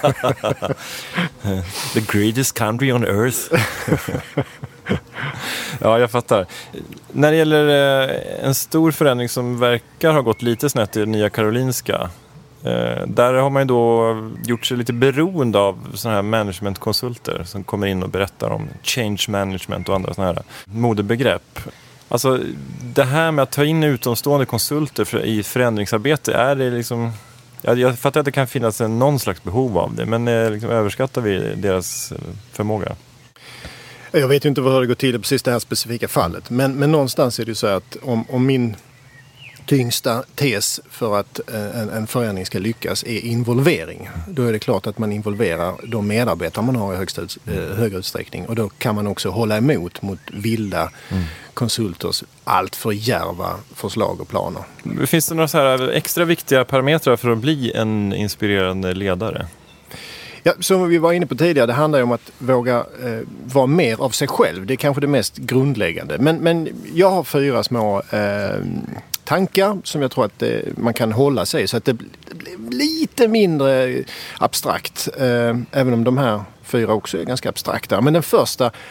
The greatest country on earth. Ja, jag fattar. När det gäller en stor förändring som verkar ha gått lite snett i Nya Karolinska, där har man ju då gjort sig lite beroende av sådana här managementkonsulter som kommer in och berättar om change management och andra sådana här modebegrepp. Alltså det här med att ta in utomstående konsulter för, i förändringsarbete, är det liksom, jag, jag fattar att det kan finnas en, någon slags behov av det, men eh, liksom, överskattar vi deras förmåga? Jag vet ju inte hur det går till i precis det här specifika fallet, men, men någonstans är det ju så att om, om min tyngsta tes för att en, en förändring ska lyckas är involvering. Då är det klart att man involverar de medarbetare man har i högsta, eh, högre utsträckning. Och då kan man också hålla emot mot vilda mm. konsulters allt för djärva förslag och planer. Finns det några så här extra viktiga parametrar för att bli en inspirerande ledare? Ja, som vi var inne på tidigare, det handlar ju om att våga eh, vara mer av sig själv. Det är kanske det mest grundläggande. Men, men jag har fyra små eh, tankar som jag tror att eh, man kan hålla sig så att det, det blir lite mindre abstrakt. Eh, även om de här fyra också är ganska abstrakta. Men den första,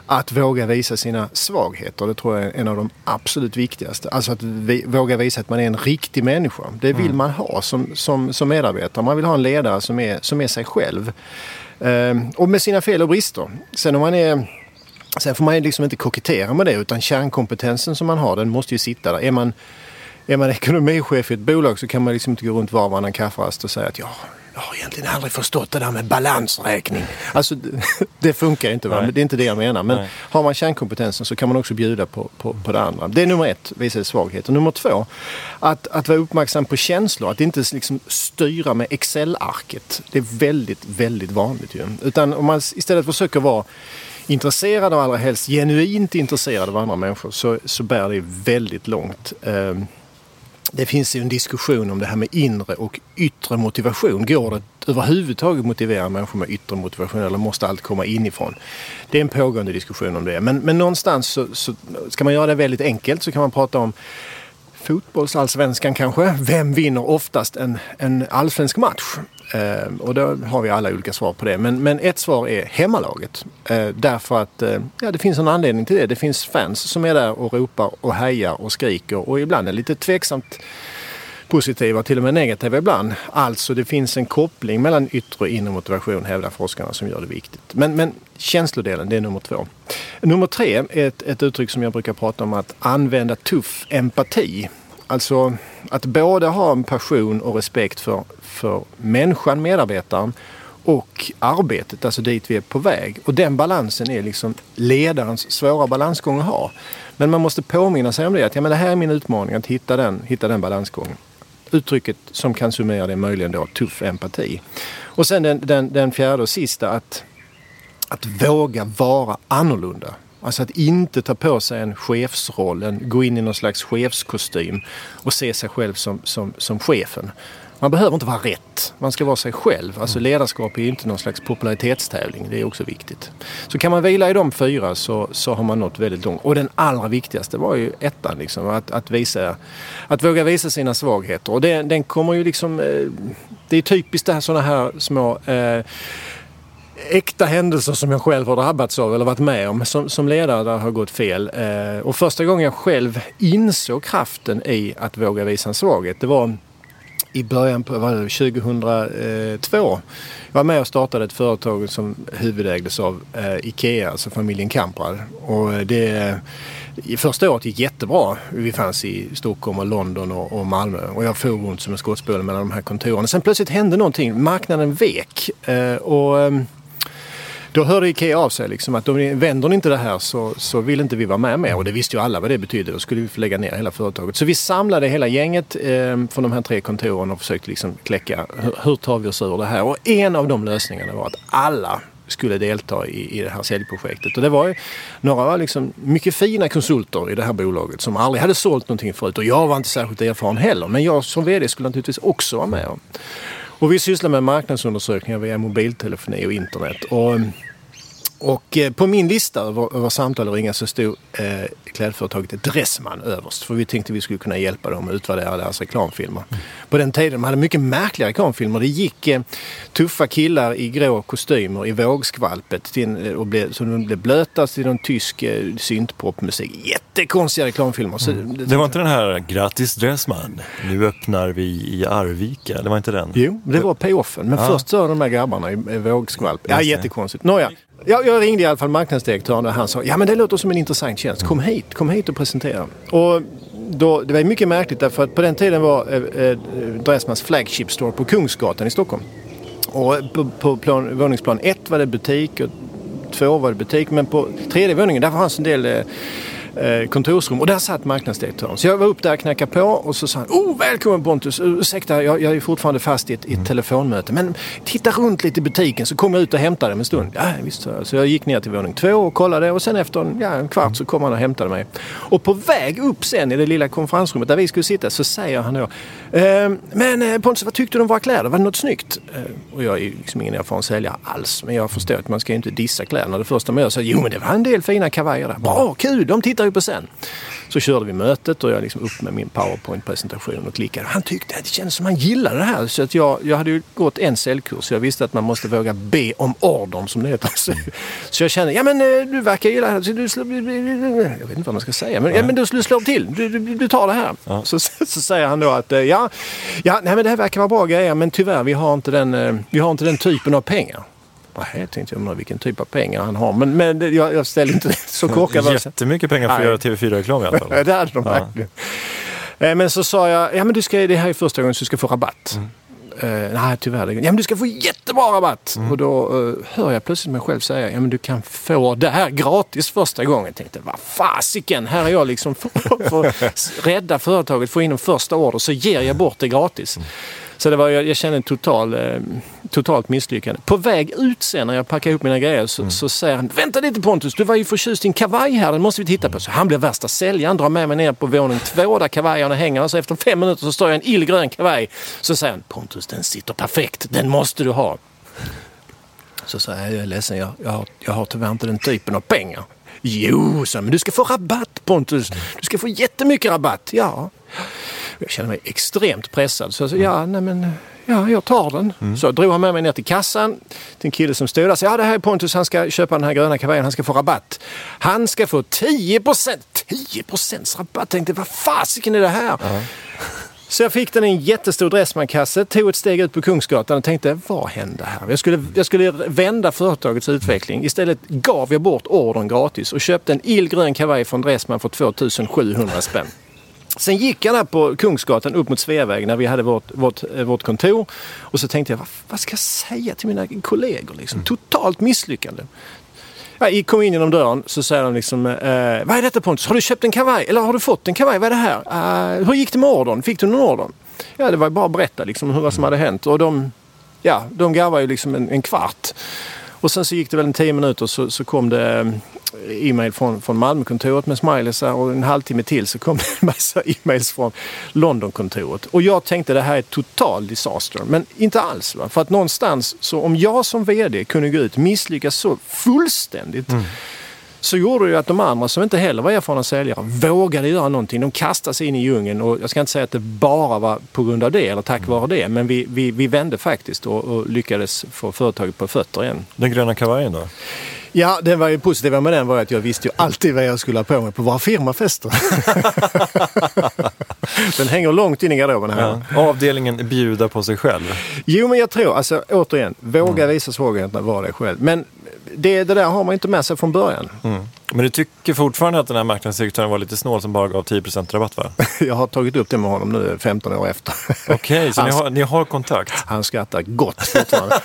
att våga visa sina svagheter. Det tror jag är en av de absolut viktigaste. Alltså att vi, våga visa att man är en riktig människa. Det vill mm. man ha som, som, som medarbetare. Man vill ha en ledare som är, som är sig själv. Ehm, och med sina fel och brister. Sen om man är... Sen får man ju liksom inte kokettera med det, utan kärnkompetensen som man har, den måste ju sitta där. Är man, är man ekonomichef i ett bolag så kan man liksom inte gå runt var och varannan kafferast och säga att ja, jag har egentligen aldrig förstått det där med balansräkning. Alltså det funkar inte, va? Det är inte det jag menar. Men Nej. Har man kärnkompetensen så kan man också bjuda på, på, på det andra. Det är nummer ett, visa svaghet. Och nummer två, att, att vara uppmärksam på känslor. Att inte liksom styra med Excel-arket. Det är väldigt, väldigt vanligt ju. Utan om man istället försöker vara intresserad och allra helst genuint intresserad av andra människor så, så bär det väldigt långt. Det finns ju en diskussion om det här med inre och yttre motivation. Går det överhuvudtaget motivera människor med yttre motivation eller måste allt komma inifrån? Det är en pågående diskussion om det. Men, men någonstans så, så ska man göra det väldigt enkelt så kan man prata om fotbollsallsvenskan kanske. Vem vinner oftast en, en allsvensk match? Eh, och då har vi alla olika svar på det. Men, men ett svar är hemmalaget. Eh, därför att eh, ja, det finns en anledning till det. Det finns fans som är där och ropar och hejar och skriker. Och ibland är lite tveksamt positiva, till och med negativa ibland. Alltså det finns en koppling mellan yttre och inre motivation, hävdar forskarna, som gör det viktigt. Men, men känslodelen, det är nummer två. Nummer tre är ett, ett uttryck som jag brukar prata om, att använda tuff empati. Alltså att både ha en passion och respekt för, för människan, medarbetaren, och arbetet, alltså dit vi är på väg. Och den balansen är liksom ledarens svåra balansgång att ha. Men man måste påminna sig om det, att ja, men det här är min utmaning, att hitta den, hitta den balansgången. Uttrycket som kan summera det möjligen då, tuff empati. Och sen den, den, den fjärde och sista, att, att våga vara annorlunda. Alltså att inte ta på sig en chefsroll, en, gå in i någon slags chefskostym och se sig själv som, som, som chefen. Man behöver inte vara rätt. Man ska vara sig själv. Alltså ledarskap är ju inte någon slags popularitetstävling. Det är också viktigt. Så kan man vila i de fyra så, så har man nått väldigt långt. Och den allra viktigaste var ju ettan. Liksom, att, att, visa, att våga visa sina svagheter. Och det, den kommer ju liksom... Det är typiskt det här, sådana här små... Eh, äkta händelser som jag själv har drabbats av eller varit med om som, som ledare där har gått fel. Eh, och första gången jag själv insåg kraften i att våga visa en svaghet, det var i början på vad det, tjugohundratvå. Jag var med och startade ett företag som huvudägdes av eh, Ikea, alltså familjen Kamprad. Och det, i första året gick jättebra. Vi fanns i Stockholm och London och, och Malmö. Och jag for runt som en skottspelare mellan de här kontoren. Sen plötsligt hände någonting. Marknaden vek. Eh, och... Eh, Då hörde Ikea av sig liksom att om vänder ni inte det här så, så vill inte vi vara med mer. Och det visste ju alla vad det betyder. Då skulle vi få lägga ner hela företaget. Så vi samlade hela gänget eh, från de här tre kontoren och försökte liksom kläcka hur, hur tar vi oss ur det här. Och en av de lösningarna var att alla skulle delta i, i det här säljprojektet. Och det var ju några liksom mycket fina konsulter i det här bolaget som aldrig hade sålt någonting förut. Och jag var inte särskilt erfaren heller. Men jag som vd skulle naturligtvis också vara med. Och vi sysslar med marknadsundersökningar via mobiltelefoni och internet. Och, och på min lista över, över samtal och ringar så stod eh, klädföretaget Dressman överst. För vi tänkte vi skulle kunna hjälpa dem att utvärdera deras reklamfilmer. Mm. På den tiden de hade mycket märkliga reklamfilmer. Det gick eh, tuffa killar i grå kostymer i vågskvalpet till, och blev, så de blev blöta till någon tysk eh, syntpopmusik. Jättekonstiga reklamfilmer. Så, mm. det, det var inte den här gratis Dressman. Nu öppnar vi i Arvika. Det var inte den. Jo, det var payoffen. Men ah. först så de här grabbarna i, i vågskvalp. Ja, jättekonstigt. Nåja. Jag, jag ringde i alla fall marknadsdirektören och han sa ja men det låter som en intressant tjänst. Kom hit, kom hit och presentera. Och då, det var mycket märkligt därför att på den tiden var eh, eh, Dressmans flagship store på Kungsgatan i Stockholm. Och på, på plan, våningsplan ett var det butik och två var det butik. Men på tredje våningen där fanns en del eh, kontorsrum och där satt marknadsdirektören. Så jag var upp där och knackade på och så sa han, oh välkommen Pontus, ursäkta jag, jag är fortfarande fast i ett, i ett telefonmöte men titta runt lite i butiken så kom jag ut och hämtade dem en stund. Ja visst, så jag gick ner till våning två och kollade och sen efter en, ja, en kvart så kom han och hämtade mig. Och på väg upp sen i det lilla konferensrummet där vi skulle sitta så säger han då ehm, men Pontus vad tyckte du om våra kläder? Var det något snyggt? Ehm, och jag är ju liksom ingen erfaren säljare alls men jag förstår att man ska ju inte dissa kläderna. Det första man gör så jo men det var en del fina kavajer där. Bra, kul, de tittar vi på sen. Så körde vi mötet och jag liksom upp med min PowerPoint-presentation och klickade. Han tyckte att det kändes som han gillade det här. Så att jag, jag hade ju gått en säljkurs. Så jag visste att man måste våga be om ordern, som det heter. Så, så jag kände, ja men du verkar gilla det här. Så du slår, jag vet inte vad man ska säga. Men, ja, men du skulle slå till. Du, du, du tar det här. Ja. Så, så, så säger han då att ja, ja nej, men det här verkar vara bra grejer. Men tyvärr, vi har inte den, vi har inte den typen av pengar. Jag tänkte jag undrar vilken typ av pengar han har. Men, men jag, jag ställer inte så korkad. Jättemycket pengar för att göra T V fyra-reklam i alla fall. Det hade de verkligen. Ja. Men så sa jag, ja men du ska, det här är första gången så du ska få rabatt. Mm. Uh, nej tyvärr. Ja men du ska få jättebra rabatt. Mm. Och då uh, hör jag plötsligt mig själv säga, ja men du kan få det här gratis första gången. Jag tänkte, vad fasiken, här är jag liksom för, för att rädda företaget, få in en första order, så ger jag bort det gratis. Mm. Så det var, jag, jag kände en total, eh, totalt misslyckande. På väg ut sen när jag packade ihop mina grejer så, mm. så säger han, vänta lite Pontus, du var ju förtjust i en kavaj här, den måste vi titta på. Så han blir värsta säljaren, drar med mig ner på våning två där kavajerna hänger. Och så efter fem minuter så står jag i en illgrön kavaj. Så säger han, Pontus den sitter perfekt, den måste du ha. Så säger jag, jag är ledsen, jag, jag, har, jag har tyvärr inte den typen av pengar. Jo, så, men du ska få rabatt Pontus, du ska få jättemycket rabatt, ja. Jag kände mig extremt pressad. Så jag sa, ja, nej men, ja, jag tar den. Mm. Så drog han med mig ner till kassan. Till en kille som stod där. Så, ja, det här är Pontus, han ska köpa den här gröna kavajen. Han ska få rabatt. Han ska få tio procent. tio procent rabatt. Jag tänkte, vad fasiken är det här? Uh-huh. Så jag fick den i en jättestor Dressman-kasse. Tog ett steg ut på Kungsgatan och tänkte, vad hände här? Jag skulle, jag skulle vända företagets utveckling. Istället gav jag bort ordern gratis. Och köpte en illgrön kavaj från Dressman för två tusen sjuhundra spänn. Sen gick jag där på Kungsgatan upp mot Sveavägen när vi hade vårt, vårt, vårt kontor. Och så tänkte jag, vad, vad ska jag säga till mina kollegor? Liksom? Mm. Totalt misslyckande. Jag kom in genom dörren så säger de liksom, eh, vad är detta Pontus? Har du köpt en kavaj? Eller har du fått en kavaj? Vad är det här? Uh, hur gick det med ordern? Fick du någon order? Ja, det var bara att berätta liksom, hur vad som hade hänt. Och de, ja, de gav ju liksom en, en kvart. Och sen så gick det väl en tio minuter så, så kom det e-mail från, från Malmökontoret med smileys och en halvtimme till så kom det en massa e-mails från Londonkontoret. Och jag tänkte det här är total disaster, men inte alls va? För att någonstans så om jag som vd kunde gå ut misslyckas så fullständigt mm. så gjorde det ju att de andra som inte heller var erfarna säljare vågade göra någonting. De kastade sig in i djungeln och jag ska inte säga att det bara var på grund av det eller tack vare det, men vi, vi, vi vände faktiskt och, och lyckades få företaget på fötter igen. Den gröna kavajen då? Ja, det var ju positiva med den var att jag visste ju alltid vad jag skulle ha på mig på våra firmafester. Den hänger långt in i garderoben här. Ja. Avdelningen bjuda på sig själv. Jo, men jag tror, alltså återigen, våga mm. visa svårigheterna var det själv. Men det, det där har man inte med sig från början. Mm. Men du tycker fortfarande att den här marknadsdirektören var lite snål som bara gav tio procent rabatt va? Jag har tagit upp det med honom nu femton år efter. Okej, okay, så han, ni, har, ni har kontakt? Han skrattar gott fortfarande.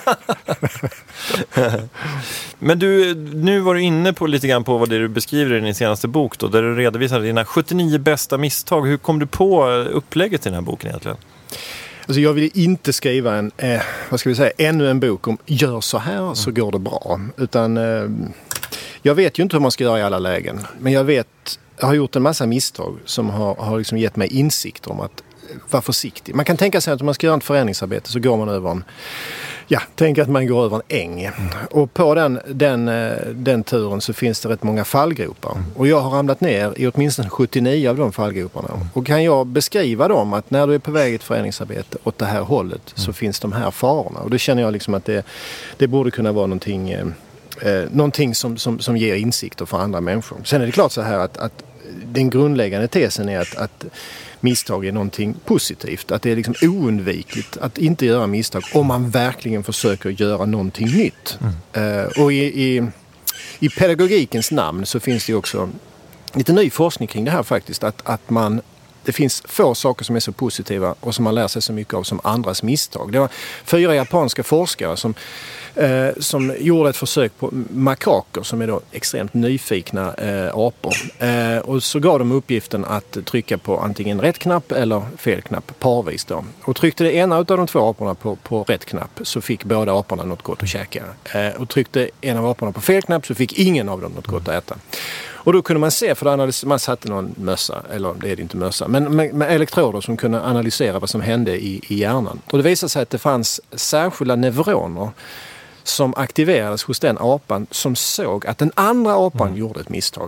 Men du, nu var du inne på lite grann på vad det du beskriver i din senaste bok då, där du redovisade dina sjuttionio bästa misstag. Hur kom du på upplägget till den här boken egentligen? Alltså jag vill inte skriva en, eh, vad ska vi säga, ännu en bok om gör så här mm. så går det bra. Utan eh, jag vet ju inte hur man ska göra i alla lägen. Men jag vet, jag har gjort en massa misstag som har, har liksom gett mig insikt om att vara försiktig. Man kan tänka sig att om man ska göra ett förändringsarbete så går man över en, ja, tänk att man går över en äng. Mm. Och på den, den, den turen så finns det rätt många fallgropar. Mm. Och jag har ramlat ner i åtminstone sjuttionio av de fallgroparna. Mm. Och kan jag beskriva dem att när du är på väg i ett förändringsarbete åt det här hållet mm. så finns de här farorna. Och då känner jag liksom att det, det borde kunna vara någonting, eh, någonting som, som, som ger insikter för andra människor. Sen är det klart så här att, att den grundläggande tesen är att, att misstag är någonting positivt. Att det är liksom oundvikligt att inte göra misstag om man verkligen försöker göra någonting nytt. Mm. Uh, och i, i, i pedagogikens namn så finns det ju också lite ny forskning kring det här faktiskt. Att, att man, det finns få saker som är så positiva och som man lär sig så mycket av som andras misstag. Det var fyra japanska forskare som Eh, som gjorde ett försök på makaker som är då extremt nyfikna eh, apor. Eh, och så gav de uppgiften att trycka på antingen rätt knapp eller fel knapp parvis då. Och tryckte det ena av de två aporna på, på rätt knapp så fick båda aporna något gott att käka. Eh, och tryckte en av aporna på fel knapp så fick ingen av dem något gott att äta. Och då kunde man se, för man satte någon mössa, eller det är det inte mössa, men med, med elektroder som kunde analysera vad som hände i, i hjärnan. Och det visade sig att det fanns särskilda neuroner som aktiverades hos den apan som såg att den andra apan mm. gjorde ett misstag.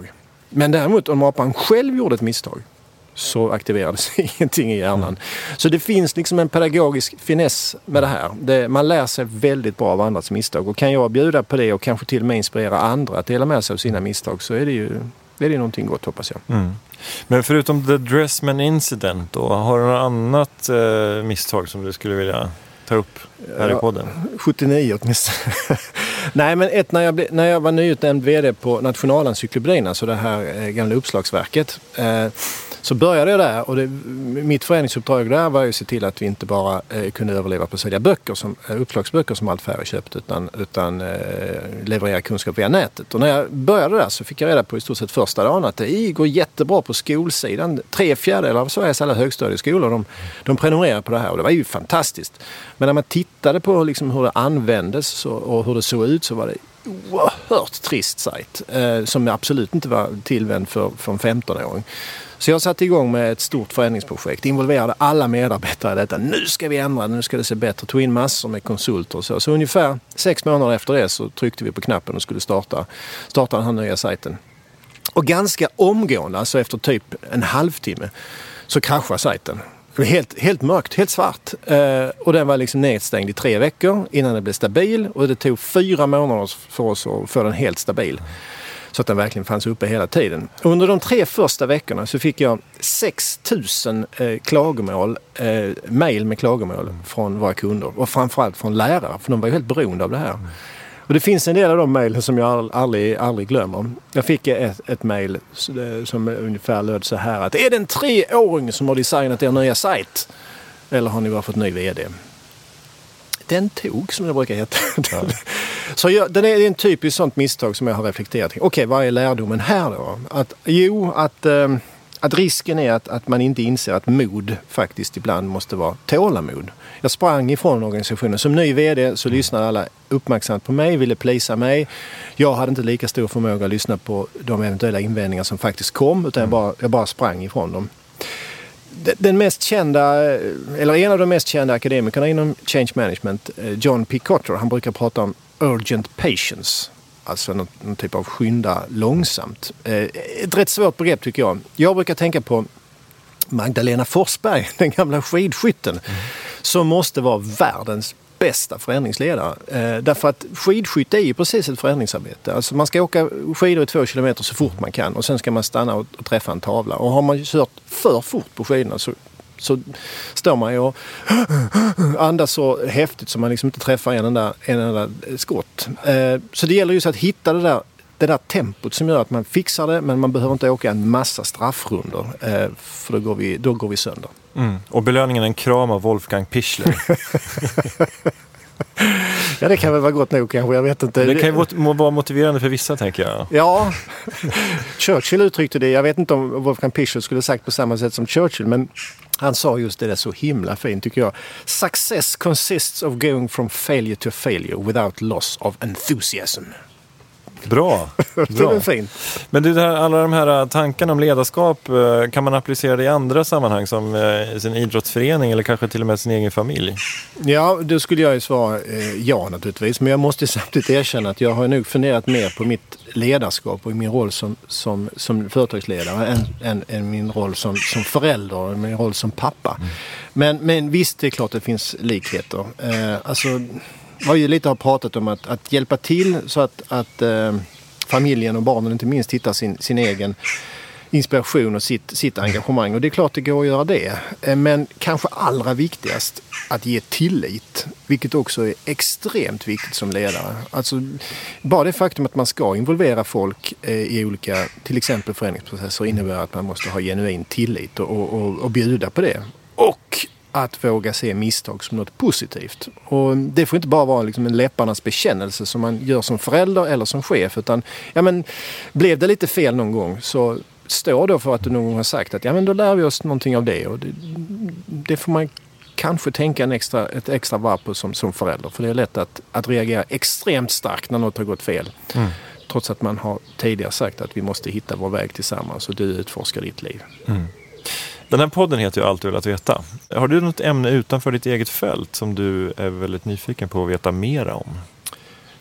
Men däremot om apan själv gjorde ett misstag så aktiverades ingenting i hjärnan. Mm. Så det finns liksom en pedagogisk finess med det här. Det, man lär sig väldigt bra av andras misstag. Och kan jag bjuda på det och kanske till och med inspirera andra att dela med sig av sina misstag, så är det ju det är det någonting gott, hoppas jag. Mm. Men förutom The Dressman Incident då, har du något annat eh, misstag som du skulle vilja ta upp här ja, i podden? sjuttionio åtminstone. Nej, men ett, när jag, ble, när jag var nyutnämnd vd på Nationalencyklopedin, alltså det här eh, gamla uppslagsverket, eh, så började jag där, och det, mitt föreningsuppdrag där var ju att se till att vi inte bara eh, kunde överleva på att sälja böcker som, eh, uppslagsböcker som allt färre köpt, utan, utan eh, leverera kunskap via nätet. Och när jag började där så fick jag reda på i stort sett första dagen att det går jättebra på skolsidan. Tre fjärdedelar av Sveriges alla högstadieskolor, de, de prenumererar på det här, och det var ju fantastiskt. Men när man tittade på liksom hur det användes så, och hur det såg ut, så var det oerhört trist sajt eh, som absolut inte var tillvänd för, för en femton-åring. Så jag satte igång med ett stort förändringsprojekt, involverade alla medarbetare i detta. Nu ska vi ändra, nu ska det se bättre. Tog in massor med konsulter och så. Så ungefär sex månader efter det så tryckte vi på knappen och skulle starta, starta den här nya sajten. Och ganska omgående, alltså efter typ en halvtimme, så kraschade sajten. Det var helt, helt mörkt, helt svart. Eh, och den var liksom nedstängd i tre veckor innan den blev stabil. Och det tog fyra månader för oss att få den helt stabil. Så att den verkligen fanns uppe hela tiden. Under de tre första veckorna så fick jag sex tusen eh, klagomål, eh, mejl med klagomål från våra kunder. Och framförallt från lärare, för de var ju helt beroende av det här. Och det finns en del av de mejlen som jag aldrig, aldrig glömmer. Jag fick ett, ett mejl som ungefär löd så här: att är det en treåring som har designat er nya sajt? Eller har ni bara fått ny vd? Den tog, som det brukar heta. Ja. Så jag, den är en typisk sånt misstag som jag har reflekterat kring. Okej, vad är lärdomen här då? Att, jo, att, äh, att risken är att, att man inte inser att mod faktiskt ibland måste vara tålamod. Jag sprang ifrån organisationen. Som ny vd så lyssnade alla uppmärksamt på mig, ville plisa mig. Jag hade inte lika stor förmåga att lyssna på de eventuella invändningar som faktiskt kom, utan jag bara, jag bara sprang ifrån dem. Den mest kända, eller en av de mest kända akademikerna inom change management, John P. Kotter, han brukar prata om urgent patience. Alltså någon, någon typ av skynda långsamt. Ett rätt svårt begrepp tycker jag. Jag brukar tänka på Magdalena Forsberg, den gamla skidskytten, mm. som måste vara världens bästa förändringsledare. Eh, därför att skidskytte är ju precis ett förändringsarbete. Alltså man ska åka skidor i två kilometer så fort man kan, och sen ska man stanna och, och träffa en tavla. Och har man kört för fort på skidorna så, så står man ju och andas så häftigt så man liksom inte träffar en enda, en enda skott. Eh, så det gäller just att hitta det där det där tempot som gör att man fixar det, men man behöver inte åka en massa straffrundor, eh, för då går vi, då går vi sönder. Mm. Och belöningen är en kram av Wolfgang Pichler. Ja, det kan väl vara gott nog kanske, jag vet inte. Det kan ju vara motiverande för vissa, tänker jag. Ja, Churchill uttryckte det. Jag vet inte om Wolfgang Pichler skulle sagt på samma sätt som Churchill, men han sa just det där så himla fint, tycker jag. Success consists of going from failure to failure without loss of enthusiasm. Bra. Bra. Det är fint. Men du, alla de här tankarna om ledarskap, kan man applicera det i andra sammanhang som sin idrottsförening eller kanske till och med sin egen familj? Ja, då skulle jag ju svara eh, ja naturligtvis. Men jag måste samtidigt erkänna att jag har nog funderat mer på mitt ledarskap och min roll som, som, som företagsledare än, än, än min roll som, som förälder och min roll som pappa. Mm. Men, men visst, det är klart att det finns likheter. Eh, alltså... Jag har ju lite har pratat om att, att hjälpa till så att, att eh, familjen och barnen inte minst hittar sin, sin egen inspiration och sitt, sitt engagemang. Och det är klart det går att göra det. Eh, men kanske allra viktigast att ge tillit, vilket också är extremt viktigt som ledare. Alltså, bara det faktum att man ska involvera folk eh, i olika, till exempel förändringsprocesser, innebär att man måste ha genuin tillit och, och, och bjuda på det. Och att våga se misstag som något positivt. Och det får inte bara vara liksom en läpparnas bekännelse som man gör som förälder eller som chef, utan ja, men blev det lite fel någon gång, så stå då för att du någon gång har sagt att ja, men då lär vi oss någonting av det, och det, det får man kanske tänka en extra, ett extra varv på som, som förälder, för det är lätt att, att reagera extremt starkt när något har gått fel. Mm. Trots att man har tidigare sagt att vi måste hitta vår väg tillsammans och du utforskar ditt liv. Mm. Den här podden heter ju Allt du vill att veta. Har du något ämne utanför ditt eget fält som du är väldigt nyfiken på att veta mera om?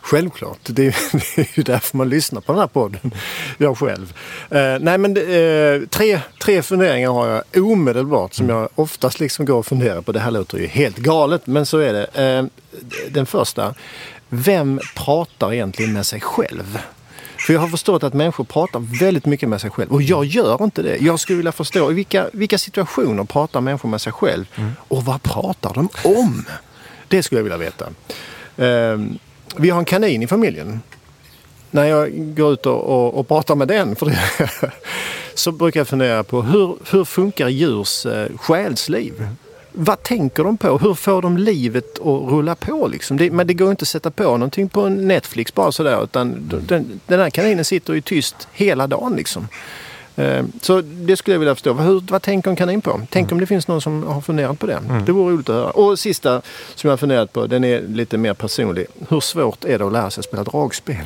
Självklart. Det är, det är ju därför man lyssnar på den här podden. Jag själv. Eh, nej men eh, tre, tre funderingar har jag omedelbart som jag oftast liksom går och funderar på. Det här låter ju helt galet, men så är det. Eh, den första. Vem pratar egentligen med sig själv? För jag har förstått att människor pratar väldigt mycket med sig själv. Och jag gör inte det. Jag skulle vilja förstå i vilka, vilka situationer pratar människor med sig själv. Mm. Och vad pratar de om? Det skulle jag vilja veta. Eh, vi har en kanin i familjen. När jag går ut och, och, och pratar med den för det, så brukar jag fundera på hur, hur funkar djurs eh, själsliv? Vad tänker de på? Hur får de livet att rulla på? Liksom? Det, men det går inte att sätta på någonting på Netflix bara sådär. Utan den, den här kaninen sitter ju tyst hela dagen. Liksom. Eh, så det skulle jag vilja förstå. Hur, vad tänker en kanin på? Tänk mm. om det finns någon som har funderat på det. Mm. Det vore roligt att höra. Och sista som jag har funderat på, den är lite mer personlig. Hur svårt är det att lära sig spela dragspel?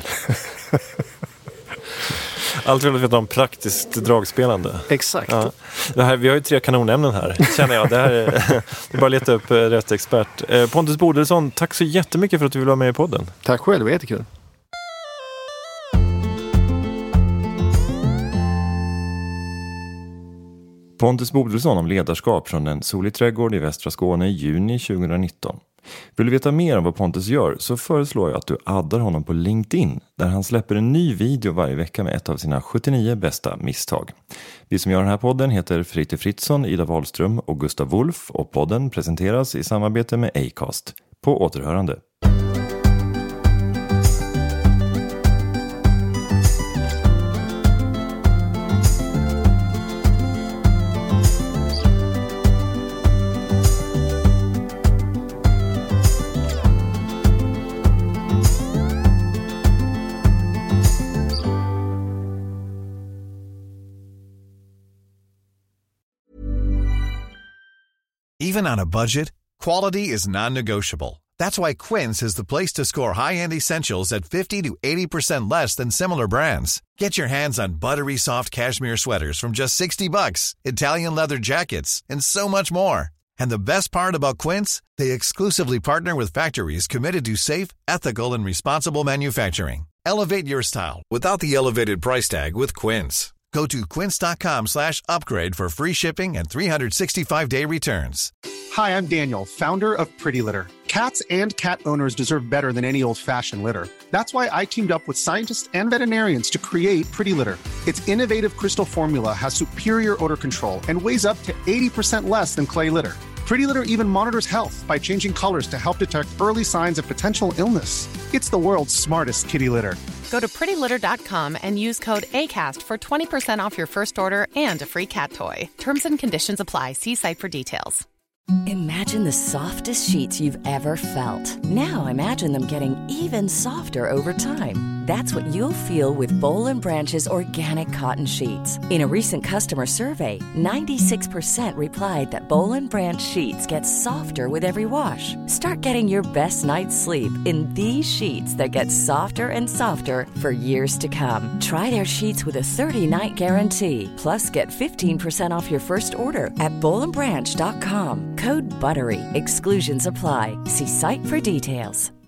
Allt vill veta om praktiskt dragspelande. Exakt. Ja. Det här, vi har ju tre kanonämnen här, känner jag. Det här är, det är bara att leta upp rätt expert. Pontus Bodilsson, tack så jättemycket för att du vill vara med i podden. Tack själv, det var jättekul. Pontus Bodilsson om ledarskap från en solig trädgård i västra Skåne i juni tjugonitton. Vill du veta mer om vad Pontus gör så föreslår jag att du addar honom på LinkedIn där han släpper en ny video varje vecka med ett av sina sjuttionio bästa misstag. Vi som gör den här podden heter Fritte Fritzson, Ida Wahlström och Gustav Wolf och podden presenteras i samarbete med Acast. På återhörande. Even on a budget, quality is non-negotiable. That's why Quince is the place to score high-end essentials at fifty to eighty percent less than similar brands. Get your hands on buttery soft cashmere sweaters from just sixty bucks, Italian leather jackets, and so much more. And the best part about Quince, they exclusively partner with factories committed to safe, ethical, and responsible manufacturing. Elevate your style without the elevated price tag with Quince. Go to quince.com slash upgrade for free shipping and three sixty-five day returns. Hi, I'm Daniel, founder of Pretty Litter. Cats and cat owners deserve better than any old-fashioned litter. That's why I teamed up with scientists and veterinarians to create Pretty Litter. Its innovative crystal formula has superior odor control and weighs up to eighty percent less than clay litter. Pretty Litter even monitors health by changing colors to help detect early signs of potential illness. It's the world's smartest kitty litter. Go to pretty litter dot com and use code ACAST for twenty percent off your first order and a free cat toy. Terms and conditions apply. See site for details. Imagine the softest sheets you've ever felt. Now imagine them getting even softer over time. That's what you'll feel with Boll and Branch's organic cotton sheets. In a recent customer survey, ninety-six percent replied that Boll and Branch sheets get softer with every wash. Start getting your best night's sleep in these sheets that get softer and softer for years to come. Try their sheets with a thirty-night guarantee. Plus, get fifteen percent off your first order at boll and branch dot com. Code BUTTERY. Exclusions apply. See site for details.